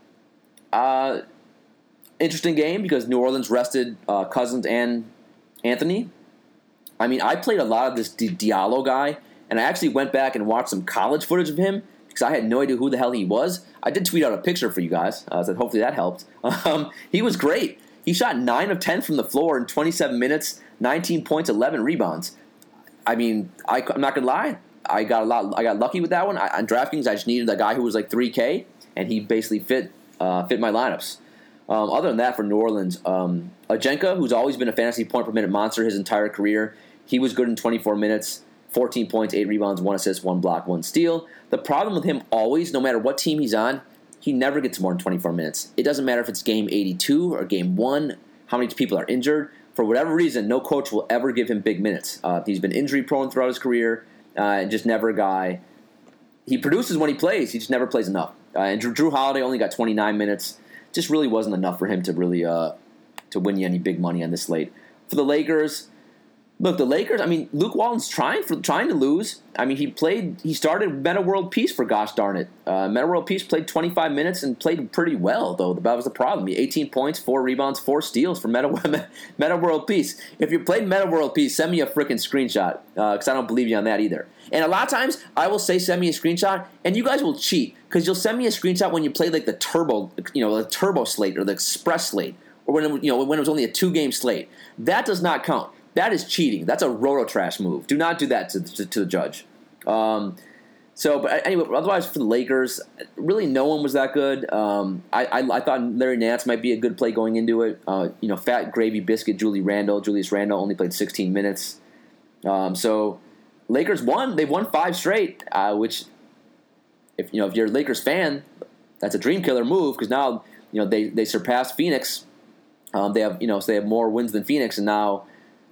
S1: Uh, interesting game because New Orleans rested uh, Cousins and Anthony. I mean, I played a lot of this Di- Diallo guy, and I actually went back and watched some college footage of him because I had no idea who the hell he was. I did tweet out a picture for you guys, uh, so hopefully that helped. Um, he was great. He shot nine of ten from the floor in twenty-seven minutes, nineteen points, eleven rebounds. I mean, I, I'm not gonna lie, I got a lot. I got lucky with that one. I, on DraftKings, I just needed a guy who was like three K, and he basically fit uh, fit my lineups. Um, other than that, for New Orleans, um, Ajenka, who's always been a fantasy point per minute monster his entire career, he was good in twenty-four minutes, fourteen points, eight rebounds, one assist, one block, one steal. The problem with him always, no matter what team he's on, he never gets more than twenty-four minutes. It doesn't matter if it's game eighty-two or game one, how many people are injured. For whatever reason, no coach will ever give him big minutes. Uh, he's been injury-prone throughout his career, uh, and just never a guy. He produces when he plays. He just never plays enough. Uh, and Drew, Drew Holiday only got twenty-nine minutes. Just really wasn't enough for him to really uh, to win you any big money on this slate. For the Lakers, look, the Lakers, I mean, Luke Walton's trying for trying to lose. I mean, he played, he started Meta World Peace for gosh darn it. Uh, Meta World Peace played twenty-five minutes and played pretty well, though. That was the problem. He eighteen points, four rebounds, four steals for Meta, Meta World Peace. If you played Meta World Peace, send me a freaking screenshot, because uh, I don't believe you on that either. And a lot of times, I will say send me a screenshot, and you guys will cheat, because you'll send me a screenshot when you play like the turbo, you know, the turbo slate or the express slate, or when it, you know when it was only a two-game slate. That does not count. That is cheating. That's a roto-trash move. Do not do that to, to, to the judge. Um, so, but anyway, otherwise for the Lakers, really no one was that good. Um, I, I, I thought Larry Nance might be a good play going into it. Uh, you know, Fat Gravy Biscuit, Julie Randle, Julius Randle only played sixteen minutes. Um, so Lakers won. They've won five straight, uh, which, if you know, if you're a Lakers fan, that's a dream killer move because now you know they they surpassed Phoenix. Um, they have you know so they have more wins than Phoenix, and now.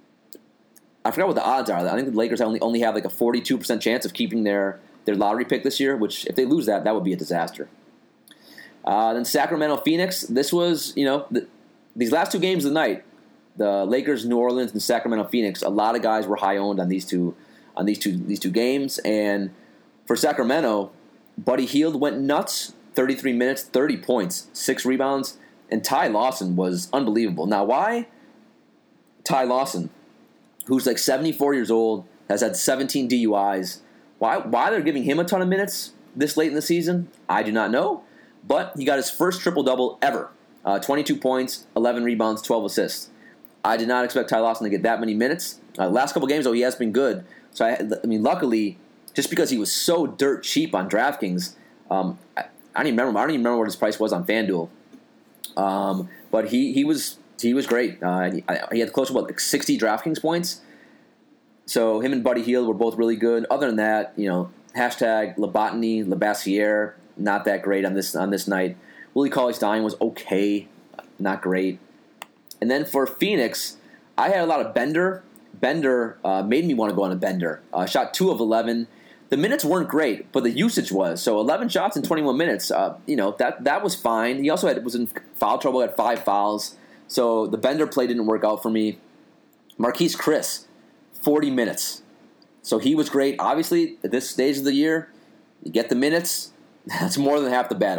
S1: I forgot what the odds are. I think the Lakers only only have like a forty-two percent chance of keeping their, their lottery pick this year, which if they lose that, that would be a disaster. Uh, then Sacramento, Phoenix. This was, you know, the, these last two games of the night, the Lakers, New Orleans, and Sacramento, Phoenix. A lot of guys were high owned on these two on these two these two games, and for Sacramento, Buddy Hield went nuts. thirty-three minutes, thirty points, six rebounds, and Ty Lawson was unbelievable. Now, why Ty Lawson? Who's like seventy-four years old, has had seventeen D U Is. Why why they're giving him a ton of minutes this late in the season, I do not know. But he got his first triple-double ever. Uh, twenty-two points, eleven rebounds, twelve assists. I did not expect Ty Lawson to get that many minutes. Uh, last couple games, though, he has been good. So, I, I mean, luckily, just because he was so dirt cheap on DraftKings, um, I, I don't even remember. I don't even remember what his price was on FanDuel. Um, but he he was... He was great. Uh, he, he had close to what, like sixty DraftKings points. So him and Buddy Hield were both really good. Other than that, you know, hashtag Labotny, Labassiere, not that great on this on this night. Willie Cauley-Stein was okay, not great. And then for Phoenix, I had a lot of Bender. Bender uh, made me want to go on a Bender. Uh, shot two of eleven. The minutes weren't great, but the usage was. So eleven shots in twenty-one minutes. Uh, you know that that was fine. He also had was in foul trouble, had five fouls. So the Bender play didn't work out for me. Marquise Chris, forty minutes. So he was great. Obviously, at this stage of the year, you get the minutes. That's more than half the battle.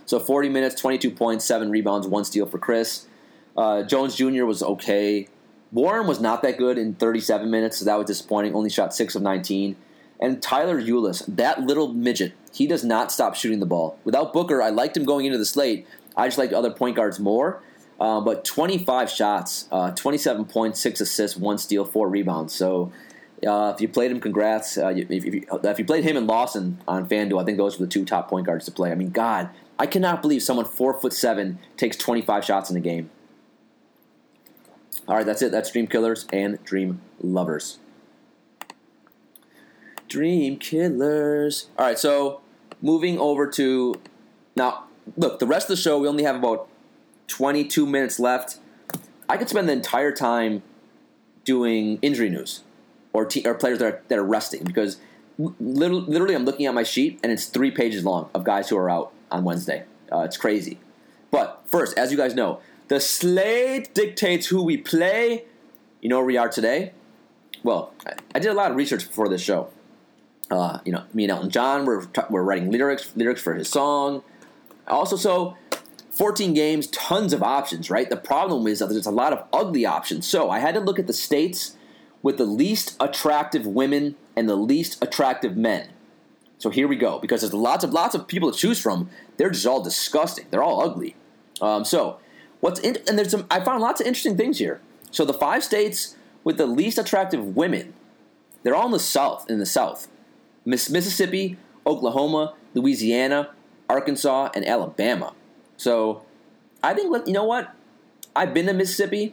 S1: So forty minutes, twenty-two points, seven rebounds, one steal for Chris. Uh, Jones Junior was okay. Warren was not that good in thirty-seven minutes, so that was disappointing. Only shot six of nineteen. And Tyler Ulis, that little midget, he does not stop shooting the ball. Without Booker, I liked him going into the slate. I just liked other point guards more. Uh, but twenty-five shots, uh, twenty-seven points, six assists, one steal, four rebounds. So uh, if you played him, congrats. Uh, if, if, you, if you played him and Lawson on FanDuel, I think those were the two top point guards to play. I mean, God, I cannot believe someone four foot seven takes twenty-five shots in a game. All right, that's it. That's Dream Killers and Dream Lovers. Dream Killers. All right, so moving over to now. Look, the rest of the show we only have about twenty-two minutes left. I could spend the entire time doing injury news or te- or players that are, that are resting because literally, literally I'm looking at my sheet and it's three pages long of guys who are out on Wednesday. Uh, it's crazy. But first, as you guys know, the slate dictates who we play. You know where we are today? Well, I, I did a lot of research before this show. Uh, you know, me and Elton John, we're, we're writing lyrics lyrics for his song. Also, so fourteen games, tons of options, right? The problem is that there's a lot of ugly options. So I had to look at the states with the least attractive women and the least attractive men. So here we go, because there's lots of lots of people to choose from. They're just all disgusting. They're all ugly. Um, so what's in, and there's some, I found lots of interesting things here. So the five states with the least attractive women, they're all in the South. In the South. Mississippi, Oklahoma, Louisiana, Arkansas, and Alabama. So I think, you know what? I've been to Mississippi.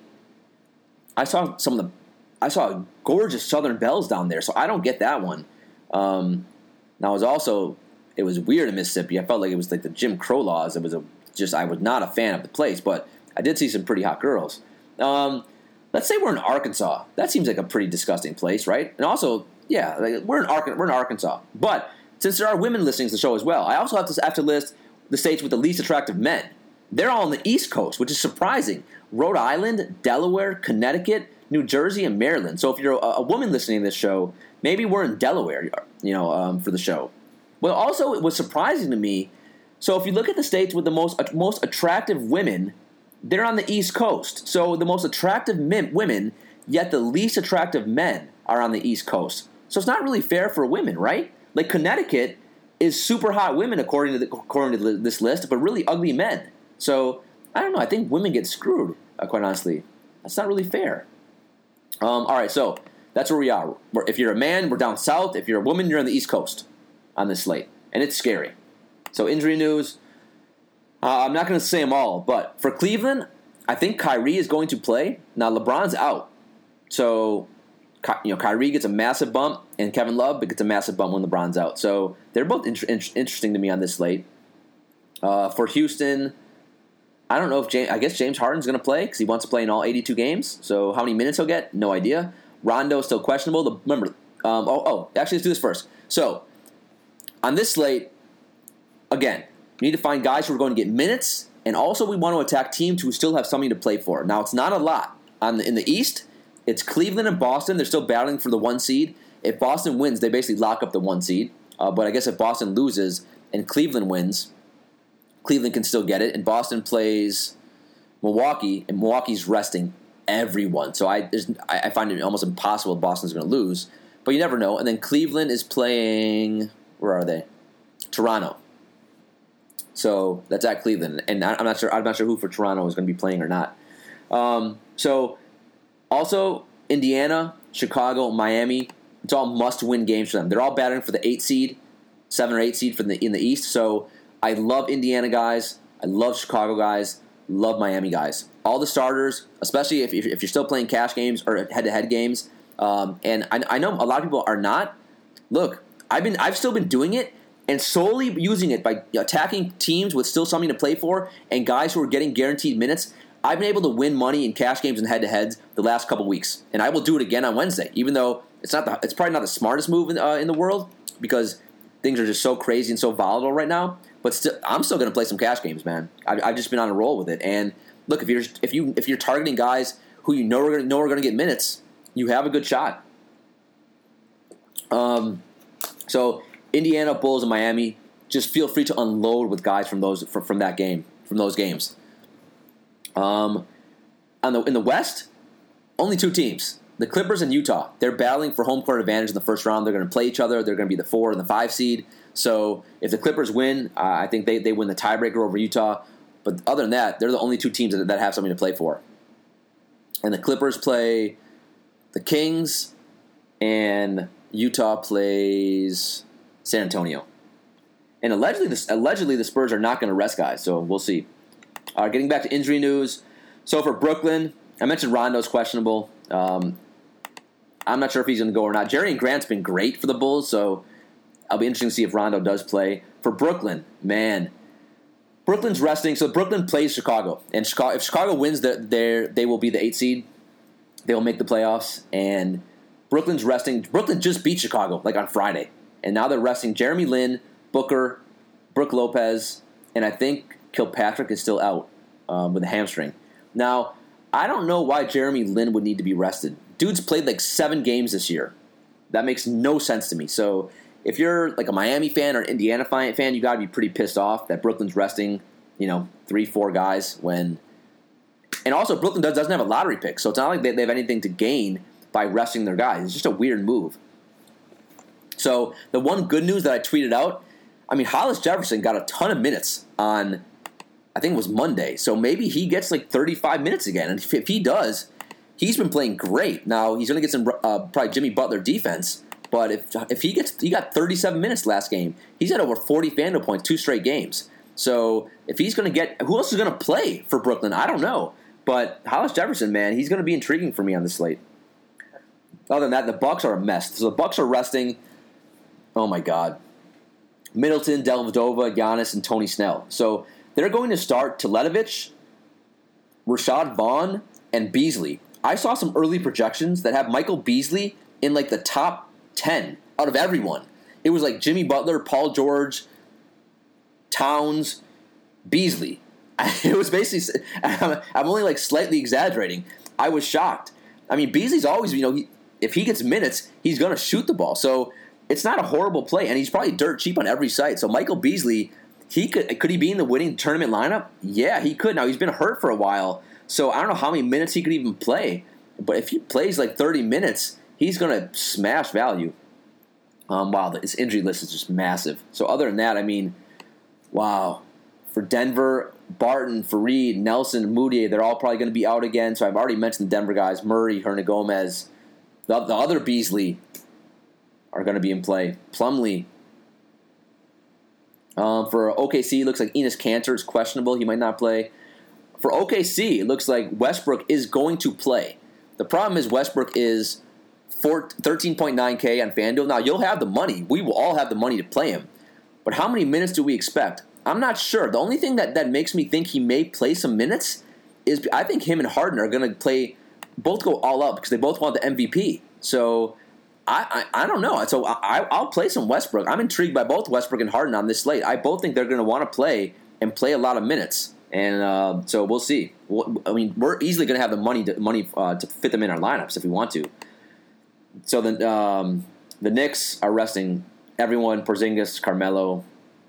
S1: I saw some of the, I saw gorgeous Southern belles down there, so I don't get that one. Um, now, it was also, it was weird in Mississippi. I felt like it was like the Jim Crow laws. It was a, just, I was not a fan of the place, but I did see some pretty hot girls. Um, let's say we're in Arkansas. That seems like a pretty disgusting place, right? And also, yeah, like we're in Arkansas. We're in Arkansas, but since there are women listening to the show as well, I also have to have to list the states with the least attractive men. They're all on the East Coast, which is surprising. Rhode Island, Delaware, Connecticut, New Jersey, and Maryland. So if you're a, a woman listening to this show, maybe we're in Delaware, you know, um, for the show. Well, also it was surprising to me. So if you look at the states with the most most attractive women, they're on the East Coast. So the most attractive men, women, yet the least attractive men are on the East Coast. So it's not really fair for women, right? Like Connecticut is super hot women according to the, according to this list, but really ugly men. So I don't know. I think women get screwed. Uh, quite honestly, that's not really fair. Um, all right, so that's where we are. We're, if you're a man, we're down south. If you're a woman, you're on the East Coast on this slate, and it's scary. So injury news. Uh, I'm not going to say them all, but for Cleveland, I think Kyrie is going to play. Now LeBron's out, so. You know, Kyrie gets a massive bump, and Kevin Love gets a massive bump when LeBron's out. So they're both inter- inter- interesting to me on this slate. Uh, for Houston, I don't know if James, I guess James Harden's going to play because he wants to play in all eighty-two games. So how many minutes he'll get, no idea. Rondo is still questionable. The, remember, um, oh, oh, actually, let's do this first. So on this slate, again, we need to find guys who are going to get minutes, and also we want to attack teams who still have something to play for. Now, it's not a lot. On the, in the East, it's Cleveland and Boston. They're still battling for the one seed. If Boston wins, they basically lock up the one seed. Uh, but I guess if Boston loses and Cleveland wins, Cleveland can still get it. And Boston plays Milwaukee, and Milwaukee's resting everyone. So I I find it almost impossible Boston's going to lose. But you never know. And then Cleveland is playing, where are they? Toronto. So that's at Cleveland. And I'm not sure I'm not sure who for Toronto is going to be playing or not. Um, so... Also, Indiana, Chicago, Miami, it's all must-win games for them. They're all battling for the eight seed, seven or eight seed from the in the East. So I love Indiana guys. I love Chicago guys. Love Miami guys. All the starters, especially if, if you're still playing cash games or head-to-head games. Um, and I, I know a lot of people are not. Look, I've been I've still been doing it and solely using it by attacking teams with still something to play for and guys who are getting guaranteed minutes. I've been able to win money in cash games and head-to-heads the last couple weeks, and I will do it again on Wednesday. Even though it's not, the, it's probably not the smartest move in, uh, in the world because things are just so crazy and so volatile right now. But still, I'm still going to play some cash games, man. I've, I've just been on a roll with it. And look, if you're if you if you're targeting guys who you know are going to know are going to get minutes, you have a good shot. Um, so Indiana, Bulls, and Miami. just feel free to unload with guys from those from, from that game, from those games. Um, on the in the West, only two teams: the Clippers and Utah. They're battling for home court advantage in the first round. They're going to play each other. They're going to be the four and the five seed. So if the Clippers win, uh, I think they, they win the tiebreaker over Utah. But other than that, they're the only two teams that, that have something to play for. And the Clippers play the Kings, and Utah plays San Antonio. And allegedly, the, allegedly the Spurs are not going to rest guys, so we'll see. Uh, getting back to injury news. So for Brooklyn, I mentioned Rondo's questionable. Um, I'm not sure if he's going to go or not. Jerry Grant's been great for the Bulls, so I'll be interested to see if Rondo does play. For Brooklyn, man, Brooklyn's resting. So Brooklyn plays Chicago, and Chicago, if Chicago wins, they they will be the eight seed. They will make the playoffs, and Brooklyn's resting. Brooklyn just beat Chicago like on Friday, and now they're resting Jeremy Lin, Booker, Brook Lopez, and I think Kilpatrick is still out um, with a hamstring. Now, I don't know why Jeremy Lin would need to be rested. Dude's played like seven games this year. That makes no sense to me. So if you're like a Miami fan or an Indiana fan, you got to be pretty pissed off that Brooklyn's resting, you know, three, four guys when. And also, Brooklyn does, doesn't have a lottery pick, so it's not like they, they have anything to gain by resting their guys. It's just a weird move. So the one good news that I tweeted out, I mean, Hollis Jefferson got a ton of minutes on, I think it was Monday. So maybe he gets like thirty-five minutes again. And if, if he does, he's been playing great. Now, he's going to get some uh, probably Jimmy Butler defense. But if if he gets, he got thirty-seven minutes last game. He's had over forty FanDuel points, two straight games. So if he's going to get, who else is going to play for Brooklyn? I don't know. But Hollis Jefferson, man, he's going to be intriguing for me on this slate. Other than that, the Bucks are a mess. So the Bucks are resting. Oh my God, Middleton, Dellavedova, Giannis, and Tony Snell. So they're going to start Teletovic, Rashad Vaughn, and Beasley. I saw some early projections that have Michael Beasley in like the top ten out of everyone. It was like Jimmy Butler, Paul George, Towns, Beasley. It was basically, I'm only like slightly exaggerating. I was shocked. I mean, Beasley's always, you know, he, if he gets minutes, he's going to shoot the ball. So it's not a horrible play, and he's probably dirt cheap on every site. So Michael Beasley, he could could he be in the winning tournament lineup? Yeah, he could. Now, he's been hurt for a while, so I don't know how many minutes he could even play. But if he plays like thirty minutes, he's going to smash value. Um, wow, his injury list is just massive. So other than that, I mean, wow. For Denver, Barton, Fareed, Nelson, Moutier, they're all probably going to be out again. So I've already mentioned the Denver guys, Murray, Hernangomez. The, the other Beasley are going to be in play. Plumlee. Um, for O K C, it looks like Enes Kanter is questionable. He might not play. For O K C, it looks like Westbrook is going to play. The problem is Westbrook is thirteen point nine K on FanDuel. Now, you'll have the money. We will all have the money to play him. But how many minutes do we expect? I'm not sure. The only thing that, that makes me think he may play some minutes is I think him and Harden are going to play, both go all out because they both want the M V P. So I I, I don't know. So I, I'll play some Westbrook. I'm intrigued by both Westbrook and Harden on this slate. I both think they're going to want to play and play a lot of minutes. And uh, so we'll see. I mean, we're easily going to have the money to, money uh, to fit them in our lineups if we want to. So the um, the Knicks are resting everyone: Porzingis, Carmelo,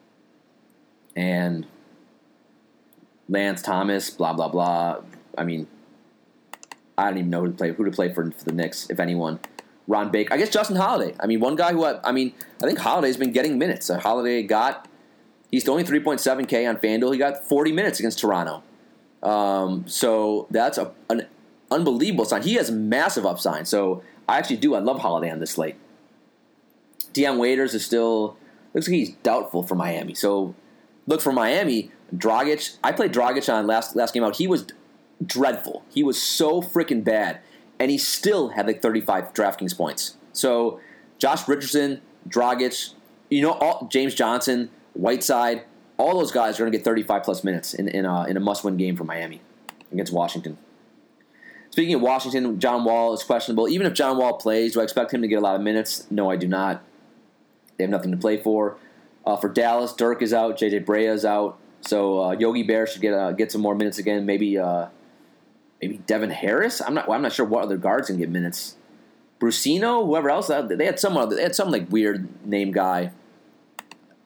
S1: and Lance Thomas. Blah blah blah. I mean, I don't even know who to play who to play for, for the Knicks, if anyone. Ron Baker. I guess Justin Holiday. I mean, one guy who I, I mean, I think Holiday's been getting minutes. So Holiday got. He's only three point seven K on FanDuel. He got forty minutes against Toronto. Um, so that's a, an unbelievable sign. He has massive upside. So I actually do. I love Holiday on this slate. Deion Waiters is still, looks like he's doubtful for Miami. So look for Miami. Dragic. I played Dragic on last last game out. He was dreadful. He was so freaking bad. And he still had like thirty-five DraftKings points. So Josh Richardson, Dragic, you know, all, James Johnson, Whiteside, all those guys are going to get thirty-five plus minutes in in a, in a must-win game for Miami against Washington. Speaking of Washington, John Wall is questionable. Even if John Wall plays, do I expect him to get a lot of minutes? No, I do not. They have nothing to play for. Uh, for Dallas, Dirk is out. J J Barea is out. So uh, Yogi Bear should get uh, get some more minutes again. Maybe uh, maybe Devin Harris. I'm not. Well, I'm not sure what other guards can get minutes. Brucino, whoever else. They had some. Other, they had some like weird name guy.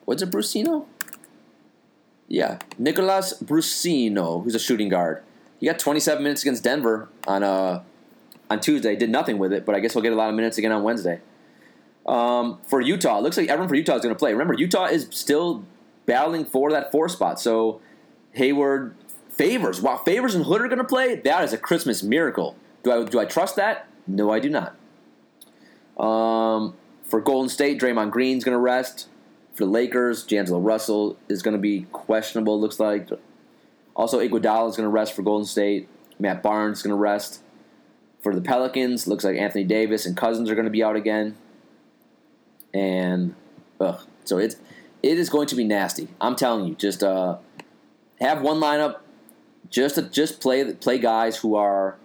S1: what's it, Brusino? Yeah, Nicolas Brusino, who's a shooting guard. He got twenty-seven minutes against Denver on uh, on Tuesday. Did nothing with it, but I guess he'll get a lot of minutes again on Wednesday. Um, for Utah, it looks like everyone for Utah is going to play. Remember, Utah is still battling for that four spot. So Hayward, Favors. Wow, Favors and Hood are going to play? That is a Christmas miracle. Do I do I trust that? No, I do not. Um, for Golden State, Draymond Green's going to rest. For the Lakers, D'Angelo Russell is going to be questionable, it looks like. Also, Iguodala is going to rest for Golden State. Matt Barnes is going to rest. For the Pelicans, looks like Anthony Davis and Cousins are going to be out again. And, ugh, so it's, it is going to be nasty. I'm telling you, just uh, have one lineup. Just to, just play play guys who are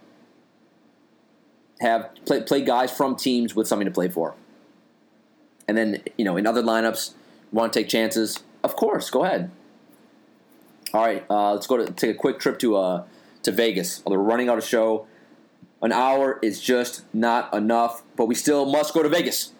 S1: have play play guys from teams with something to play for. And then, you know, in other lineups, want to take chances? Of course, go ahead. All right, uh, let's go to take a quick trip to uh, to Vegas. Although we're running out of show, an hour is just not enough, but we still must go to Vegas.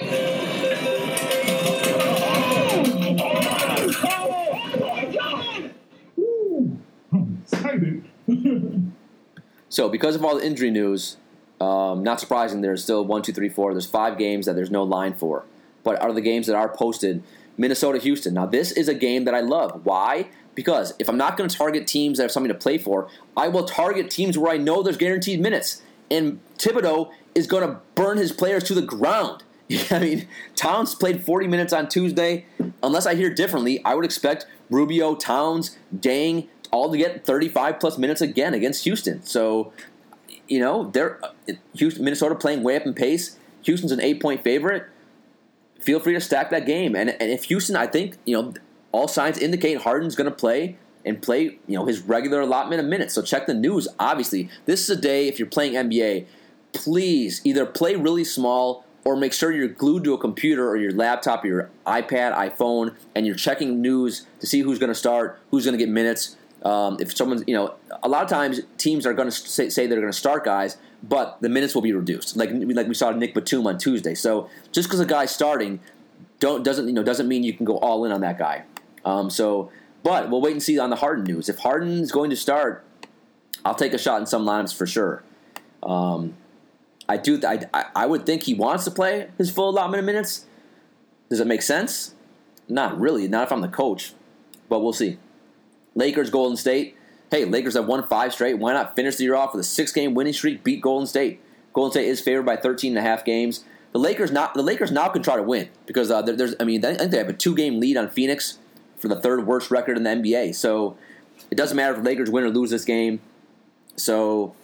S1: So, because of all the injury news, um, not surprising, there's still one, two, three, four. There's five games that there's no line for. But out of the games that are posted, Minnesota, Houston. Now, this is a game that I love. Why? Because if I'm not going to target teams that have something to play for, I will target teams where I know there's guaranteed minutes. And Thibodeau is going to burn his players to the ground. I mean, Towns played forty minutes on Tuesday. Unless I hear differently, I would expect Rubio, Towns, Dang, all to get thirty-five plus minutes again against Houston. So, you know, they're Houston, Minnesota playing way up in pace. Houston's an eight-point favorite. Feel free to stack that game. And, and if Houston, I think, you know, all signs indicate Harden's going to play and play, you know, his regular allotment of minutes. So check the news, obviously. This is a day, if you're playing N B A, please either play really small or make sure you're glued to a computer or your laptop or your iPad, iPhone, and you're checking news to see who's going to start, who's going to get minutes. Um, if someone's, you know, a lot of times teams are going to say, say they're going to start guys, but the minutes will be reduced, like like we saw Nick Batum on Tuesday. So just because a guy's starting, don't doesn't you know doesn't mean you can go all in on that guy. Um, so, but we'll wait and see on the Harden news. If Harden's going to start, I'll take a shot in some lineups for sure. Um, I do. I, I would think he wants to play his full allotment of minutes. Does it make sense? Not really. Not if I'm the coach, but we'll see. Lakers, Golden State. Hey, Lakers have won five straight. Why not finish the year off with a six-game winning streak? Beat Golden State. Golden State is favored by thirteen and a half games. The Lakers now, the Lakers now can try to win because uh, there's. I mean, I think they have a two-game lead on Phoenix for the third worst record in the N B A. So it doesn't matter if the Lakers win or lose this game. So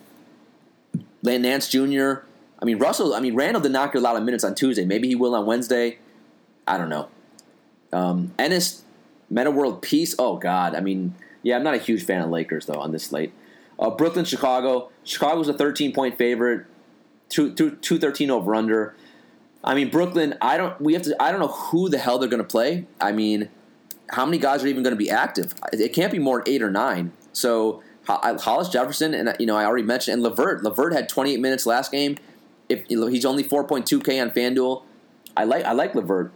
S1: Nance Junior I mean, Russell. I mean, Randall did not get a lot of minutes on Tuesday. Maybe he will on Wednesday. I don't know. Um, Ennis, Meta World Peace. Oh God. I mean. Yeah, I'm not a huge fan of Lakers, though, on this slate. Uh, Brooklyn, Chicago. Chicago's a thirteen-point favorite, two thirteen over-under. I mean, Brooklyn, I don't we have to. I don't know who the hell they're going to play. I mean, how many guys are even going to be active? It can't be more than eight or nine. So, Hollis Jefferson, and you know, I already mentioned, and LeVert. LeVert had twenty-eight minutes last game. If you know, he's only four point two K on FanDuel, I like I like LeVert.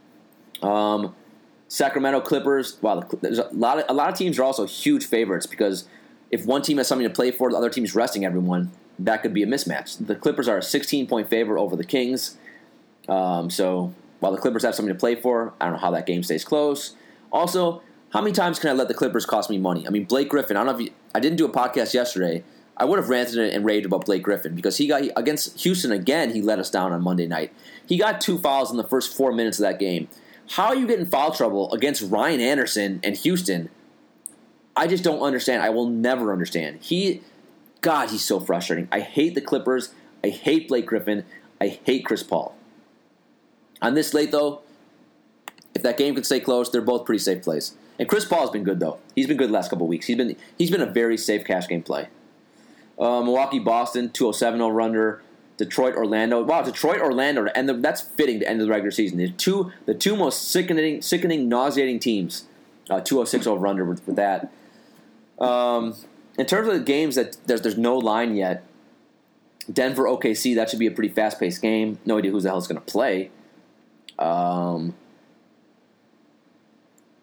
S1: Um. Sacramento Clippers. Wow, there's a lot of a lot of teams are also huge favorites because if one team has something to play for, the other team's resting everyone. That could be a mismatch. The Clippers are a sixteen-point favorite over the Kings. Um, so while the Clippers have something to play for, I don't know how that game stays close. Also, how many times can I let the Clippers cost me money? I mean, Blake Griffin. I don't know if you, I didn't do a podcast yesterday. I would have ranted and raved about Blake Griffin because he got against Houston again. He let us down on Monday night. He got two fouls in the first four minutes of that game. How are you getting foul trouble against Ryan Anderson and Houston? I just don't understand. I will never understand. He, God, he's so frustrating. I hate the Clippers. I hate Blake Griffin. I hate Chris Paul. On this slate, though, if that game can stay close, they're both pretty safe plays. And Chris Paul has been good, though. He's been good the last couple of weeks. He's been he's been a very safe cash game play. Uh, Milwaukee, Boston, two oh seven over-under. Detroit, Orlando. Wow, Detroit, Orlando, and the, that's fitting to end of the regular season. The two, the two most sickening, sickening, nauseating teams. Uh, two oh six over under with, with that. Um, in terms of the games that there's there's no line yet. Denver, O K C. That should be a pretty fast paced game. No idea who the hell is going to play. Um,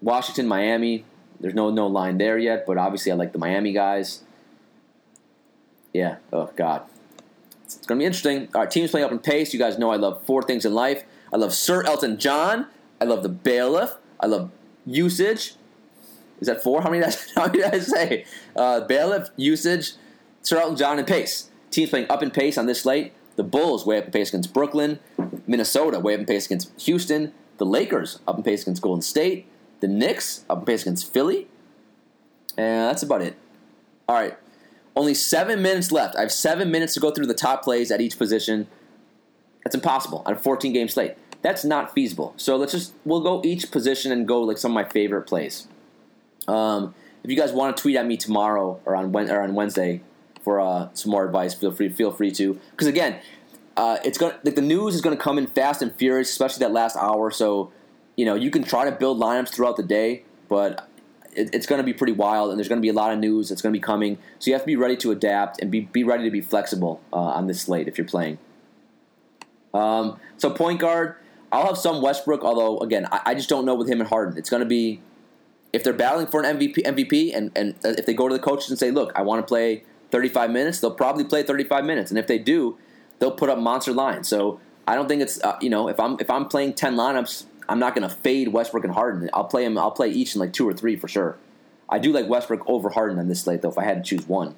S1: Washington, Miami. There's no no line there yet, but obviously I like the Miami guys. Yeah. Oh, God. It's going to be interesting. All right, teams playing up in pace. You guys know I love four things in life. I love Sir Elton John. I love the bailiff. I love usage. Is that four? How many did I, how many did I say? Uh, bailiff, usage, Sir Elton John, and pace. Teams playing up in pace on this slate. The Bulls way up in pace against Brooklyn. Minnesota way up in pace against Houston. The Lakers up in pace against Golden State. The Knicks up in pace against Philly. And that's about it. All right. Only seven minutes left. I have seven minutes to go through the top plays at each position. That's impossible on a fourteen-game slate. That's not feasible. So let's just, we'll go each position and go like some of my favorite plays. Um, if you guys want to tweet at me tomorrow or on or on Wednesday for uh, some more advice, feel free feel free to. Because again, uh, it's going like the news is going to come in fast and furious, especially that last hour. So you know you can try to build lineups throughout the day, but it, it's going to be pretty wild, and there's going to be a lot of news that's going to be coming. So you have to be ready to adapt and be be ready to be flexible uh, on this slate if you're playing. Um, so point guard. I'll have some Westbrook, although, again, I, I just don't know with him and Harden. It's going to be, if they're battling for an M V P, M V P and, and if they go to the coaches and say, look, I want to play thirty-five minutes, they'll probably play thirty-five minutes. And if they do, they'll put up monster lines. So I don't think it's, uh, you know, if I'm if I'm playing ten lineups, I'm not going to fade Westbrook and Harden. I'll play them, I'll play each in like two or three for sure. I do like Westbrook over Harden on this slate, though, if I had to choose one.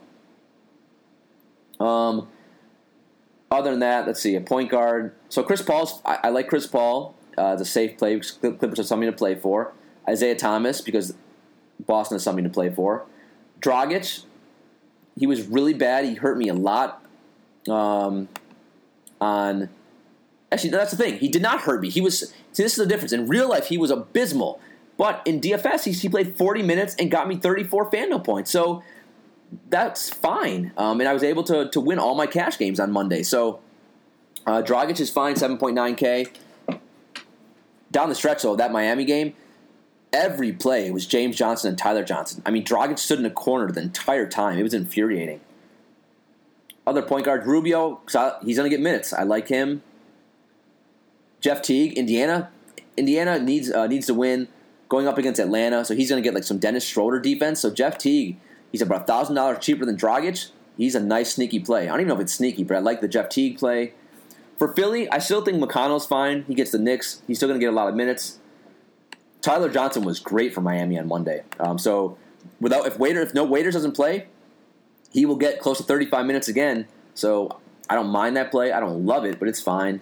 S1: Um... Other than that, let's see, a point guard. So Chris Paul's, I, I like Chris Paul uh, as a safe play because Clippers have something to play for. Isaiah Thomas because Boston has something to play for. Dragic, he was really bad. He hurt me a lot. Um, on actually, no, that's the thing. He did not hurt me. He was. See, this is the difference. In real life, he was abysmal. But in D F S, he, he played forty minutes and got me thirty-four FanDuel points. So that's fine. Um, and I was able to to win all my cash games on Monday. So uh, Dragic is fine, seven point nine K. Down the stretch, though, that Miami game, every play was James Johnson and Tyler Johnson. I mean, Dragic stood in a corner the entire time. It was infuriating. Other point guard, Rubio, he's going to get minutes. I like him. Jeff Teague, Indiana. Indiana needs uh, needs to win going up against Atlanta, so he's going to get like some Dennis Schroeder defense. So Jeff Teague, he's about one thousand dollars cheaper than Dragic. He's a nice, sneaky play. I don't even know if it's sneaky, but I like the Jeff Teague play. For Philly, I still think McConnell's fine. He gets the Knicks. He's still going to get a lot of minutes. Tyler Johnson was great for Miami on Monday. Um, so without if Waiter, if no Waiters doesn't play, he will get close to thirty-five minutes again. So I don't mind that play. I don't love it, but it's fine.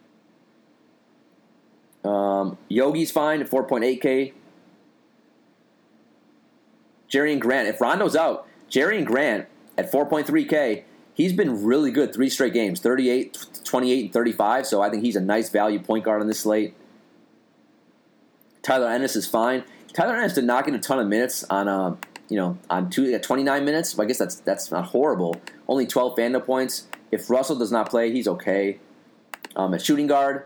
S1: Um, Yogi's fine at four point eight K. Jerry Grant. If Rondo's out, Jerry Grant at four point three K, he's been really good three straight games, thirty-eight, twenty-eight, and thirty-five. So I think he's a nice value point guard on this slate. Tyler Ennis is fine. Tyler Ennis did not get a ton of minutes on, uh, you know, on two, at twenty-nine minutes. Well, I guess that's that's not horrible. Only twelve FanDuel points. If Russell does not play, he's okay. Um, at shooting guard,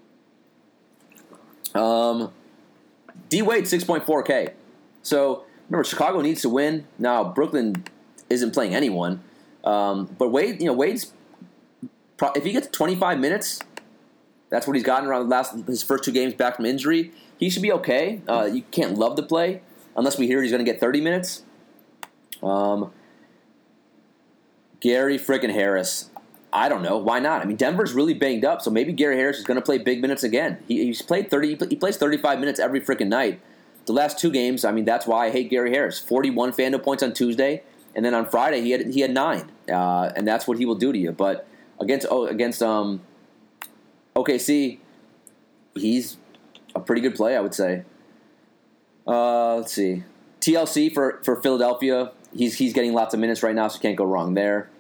S1: um, D Wade six point four K. So remember, Chicago needs to win. Now Brooklyn isn't playing anyone, um, but Wade, you know, Wade's if he gets twenty-five minutes, that's what he's gotten around the last his first two games back from injury. He should be okay. Uh, you can't love the play unless we hear he's going to get thirty minutes. Um, Gary frickin' Harris. I don't know. Why not? I mean, Denver's really banged up, so maybe Gary Harris is going to play big minutes again. He, he's played thirty. He plays thirty-five minutes every frickin' night. The last two games, I mean, that's why I hate Gary Harris. forty-one FanDuel points on Tuesday, and then on Friday he had he had nine, uh, and that's what he will do to you. But against oh, against um, O K C, he's a pretty good play, I would say. Uh, let's see, T L C for, for Philadelphia. He's he's getting lots of minutes right now, so you can't go wrong there.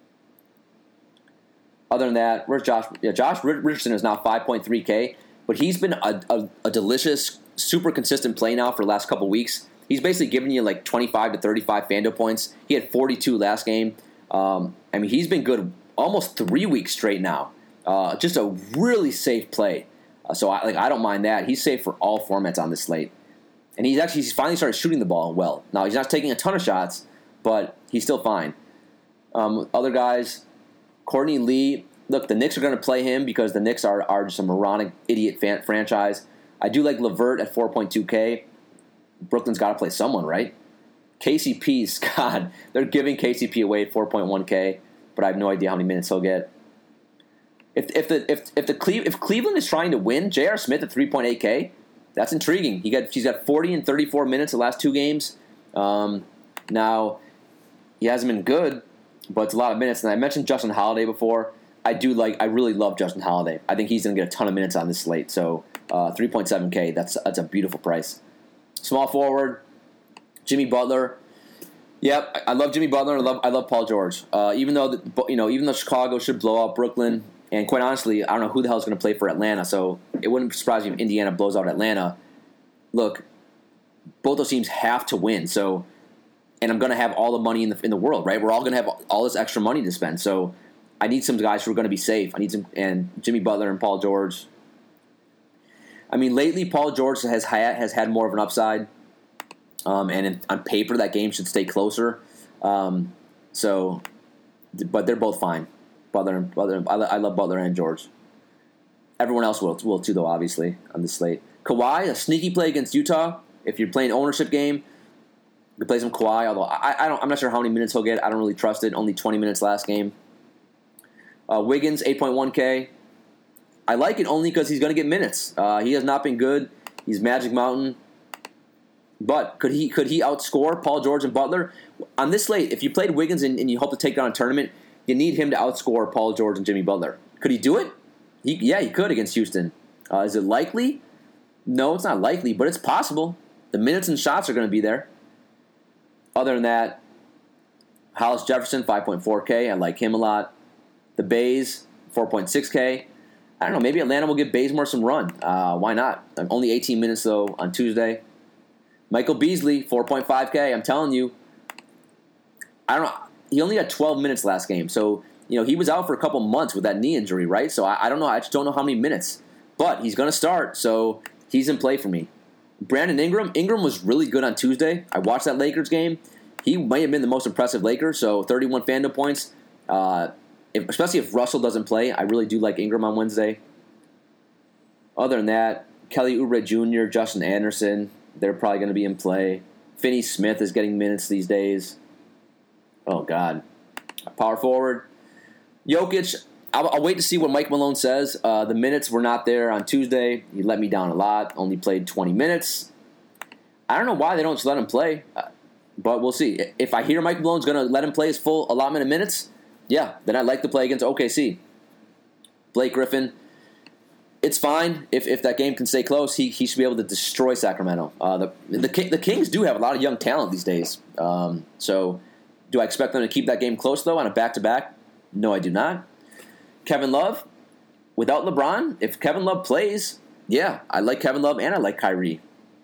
S1: Other than that, where's Josh? Yeah, Josh Richardson is now five point three K, but he's been a, a, a delicious, super consistent play now for the last couple weeks. He's basically giving you like twenty-five to thirty-five FanDuel points. He had forty-two last game. Um, I mean, he's been good almost three weeks straight now. Uh, just a really safe play. Uh, so I like I don't mind that. He's safe for all formats on this slate. And he's actually he's finally started shooting the ball well. Now, he's not taking a ton of shots, but he's still fine. Um, other guys, Courtney Lee. Look, the Knicks are going to play him because the Knicks are, are just a moronic idiot fan, franchise. I do like LeVert at four point two K. Brooklyn's got to play someone, right? K C P's, God, they're giving K C P away at four point one K, but I have no idea how many minutes he'll get. If if the if if the Cle- if Cleveland is trying to win, J R. Smith at three point eight K, that's intriguing. He got he's got forty and thirty-four minutes the last two games. Um, now he hasn't been good, but it's a lot of minutes. And I mentioned Justin Holiday before. I do like I really love Justin Holiday. I think he's going to get a ton of minutes on this slate. So uh, three point seven K, that's that's a beautiful price. Small forward, Jimmy Butler. Yep, I love Jimmy Butler. I love I love Paul George. Uh, even though the, you know, even though Chicago should blow out Brooklyn, and quite honestly, I don't know who the hell is going to play for Atlanta. So it wouldn't surprise me if Indiana blows out Atlanta. Look, both those teams have to win. So, and I'm going to have all the money in the in the world, right? We're all going to have all this extra money to spend. So, I need some guys who are going to be safe. I need some, and Jimmy Butler and Paul George. I mean, lately Paul George has had, has had more of an upside. Um, and in, on paper, that game should stay closer. Um, so, but they're both fine. Butler and Butler. I, I love Butler and George. Everyone else will, will too, though. Obviously, on this slate. Kawhi, a sneaky play against Utah. If you're playing ownership game, you can play some Kawhi. Although I, I don't, I'm not sure how many minutes he'll get. I don't really trust it. Only twenty minutes last game. Uh, Wiggins, eight point one K. I like it only because he's going to get minutes. Uh, he has not been good. He's Magic Mountain. But could he could he outscore Paul George and Butler? On this slate, if you played Wiggins and, and you hope to take down a tournament, you need him to outscore Paul George and Jimmy Butler. Could he do it? He, yeah, he could against Houston. Uh, is it likely? No, it's not likely, but it's possible. The minutes and shots are going to be there. Other than that, Hollis Jefferson, five point four K. I like him a lot. The Bays, four point six K. I don't know, maybe Atlanta will give Bazemore some run. Uh, why not? Only eighteen minutes, though, on Tuesday. Michael Beasley, four point five K. I'm telling you, I don't know. He only had twelve minutes last game. So, you know, he was out for a couple months with that knee injury, right? So I, I don't know. I just don't know how many minutes. But he's going to start, so he's in play for me. Brandon Ingram. Ingram was really good on Tuesday. I watched that Lakers game. He might have been the most impressive Laker, so thirty-one FanDuel points. Uh, if, especially if Russell doesn't play. I really do like Ingram on Wednesday. Other than that, Kelly Oubre Junior, Justin Anderson, they're probably going to be in play. Finney Smith is getting minutes these days. Oh, God. Power forward. Jokic, I'll, I'll wait to see what Mike Malone says. Uh, the minutes were not there on Tuesday. He let me down a lot. Only played twenty minutes. I don't know why they don't just let him play, uh, but we'll see. If I hear Mike Malone's going to let him play his full allotment of minutes, yeah, then I'd like to play against O K C. Blake Griffin. It's fine if, if that game can stay close. He he should be able to destroy Sacramento. Uh, the the the Kings do have a lot of young talent these days. Um, so, do I expect them to keep that game close though on a back to back? No, I do not. Kevin Love, without LeBron, if Kevin Love plays, yeah, I like Kevin Love and I like Kyrie.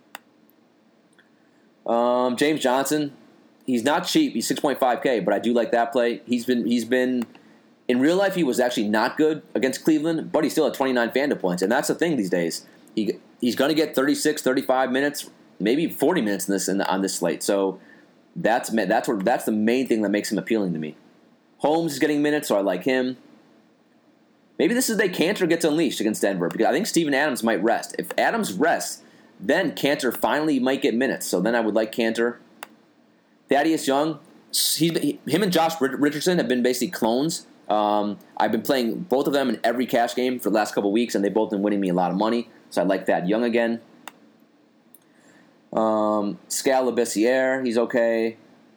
S1: Um, James Johnson, he's not cheap. He's six point five K, but I do like that play. He's been he's been. In real life, he was actually not good against Cleveland, but he still had twenty-nine FanDuel points, and that's the thing these days. He he's going to get thirty-six, thirty-five minutes, maybe forty minutes in this in the, on this slate. So that's that's what that's the main thing that makes him appealing to me. Holmes is getting minutes, so I like him. Maybe this is the day Cantor gets unleashed against Denver because I think Steven Adams might rest. If Adams rests, then Cantor finally might get minutes. So then I would like Cantor. Thaddeus Young, he, him and Josh Richardson have been basically clones. Um, I've been playing both of them in every cash game for the last couple of weeks, and they've both been winning me a lot of money. So I like that. Young again. Um, Skal Labissiere, he's okay.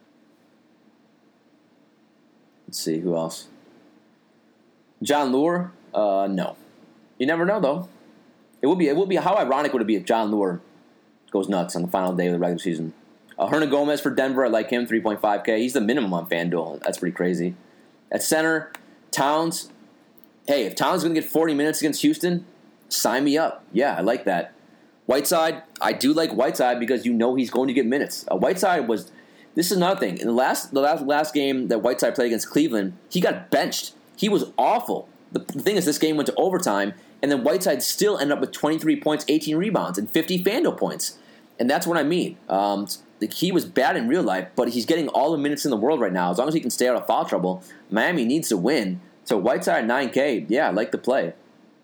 S1: Let's see, who else? John Lure, uh, no. You never know, though. It would be, it would be, how ironic would it be if John Lure goes nuts on the final day of the regular season? Uh, Hernan Gomez for Denver, I like him, three point five K. He's the minimum on FanDuel. That's pretty crazy. At center, Towns. Hey, if Towns is going to get forty minutes against Houston, sign me up. Yeah, I like that. Whiteside, I do like Whiteside because you know he's going to get minutes. Uh, Whiteside was, this is another thing. In the last the last, last game that Whiteside played against Cleveland, he got benched. He was awful. The, the thing is, this game went to overtime, and then Whiteside still ended up with twenty-three points, eighteen rebounds, and fifty FanDuel points. And that's what I mean. Um, he was bad in real life, but he's getting all the minutes in the world right now. As long as he can stay out of foul trouble, Miami needs to win. So Whiteside nine K, yeah, I like the play.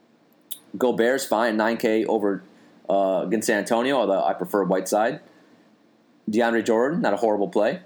S1: Gobert's fine, nine K over uh, against San Antonio, although I prefer Whiteside. DeAndre Jordan, not a horrible play.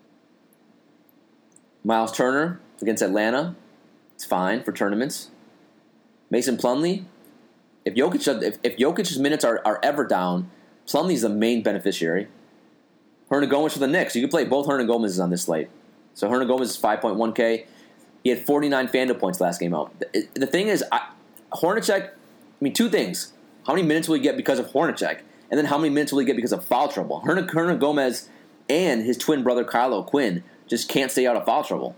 S1: Miles Turner against Atlanta, it's fine for tournaments. Mason Plumlee, if Jokic if, if Jokic's minutes are, are ever down, Plumlee's the main beneficiary. Hernangomez for the Knicks. You can play both Hernangomez's on this slate. So Hernangomez is five point one K. He had forty-nine FanDuel points last game out. The, the thing is, I, Hornacek, I mean, two things. How many minutes will he get because of Hornacek? And then how many minutes will he get because of foul trouble? Hernangomez and his twin brother, Kyle O'Quinn, just can't stay out of foul trouble.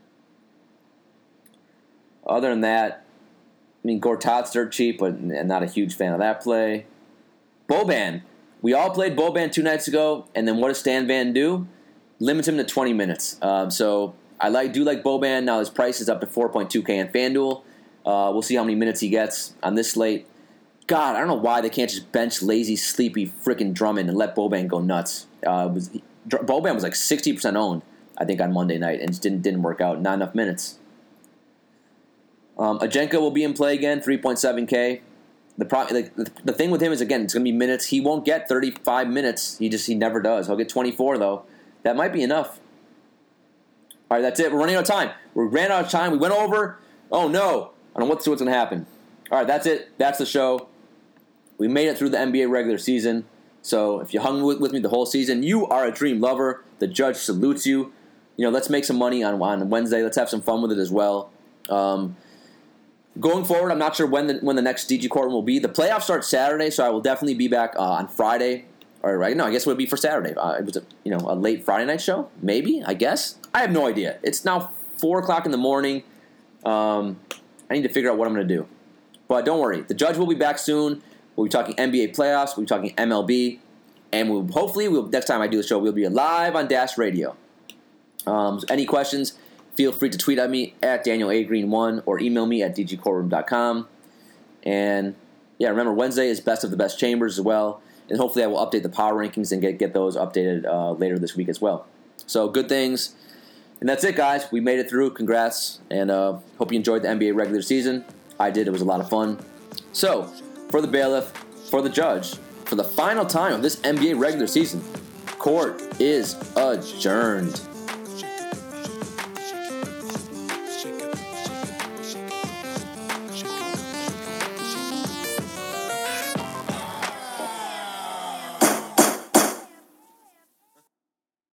S1: Other than that, I mean, Gortat's dirt cheap, but I'm not a huge fan of that play. Boban. We all played Boban two nights ago, and then what does Stan Van do? Limits him to twenty minutes. Um, so I like do like Boban. Now his price is up to four point two K on FanDuel. Uh, we'll see how many minutes he gets on this slate. God, I don't know why they can't just bench lazy, sleepy, freaking Drummond and let Boban go nuts. Uh, was, he, Boban was like sixty percent owned, I think, on Monday night, and just didn't didn't work out. Not enough minutes. Um, Ajenka will be in play again, three point seven K. The, pro- like, the the thing with him is, again, it's going to be minutes. He won't get thirty-five minutes. He just he never does. He'll get twenty-four, though. That might be enough. All right, that's it. We're running out of time. We ran out of time. We went over. Oh, no. I don't know what's, what's going to happen. All right, that's it. That's the show. We made it through the N B A regular season. So if you hung with, with me the whole season, you are a dream lover. The judge salutes you. You know, let's make some money on, on Wednesday. Let's have some fun with it as well. Um, going forward, I'm not sure when the when the next D G Courtroom will be. The playoffs start Saturday, so I will definitely be back uh, on Friday. Or right now, I guess it would be for Saturday. Uh, it was a you know a late Friday night show, maybe. I guess I have no idea. It's now four o'clock in the morning. Um, I need to figure out what I'm going to do. But don't worry, the judge will be back soon. We'll be talking N B A playoffs. We'll be talking M L B, and we'll hopefully we'll, next time I do the show, we'll be live on Dash Radio. Um, so any questions? Feel free to tweet at me at Daniel A Green one or email me at d g courtroom dot com. And yeah, remember Wednesday is Best of the Best Chambers as well. And hopefully I will update the power rankings and get, get those updated uh, later this week as well. So good things. And that's it, guys. We made it through. Congrats. And uh, hope you enjoyed the N B A regular season. I did. It was a lot of fun. So for the bailiff, for the judge, for the final time of this N B A regular season, court is adjourned.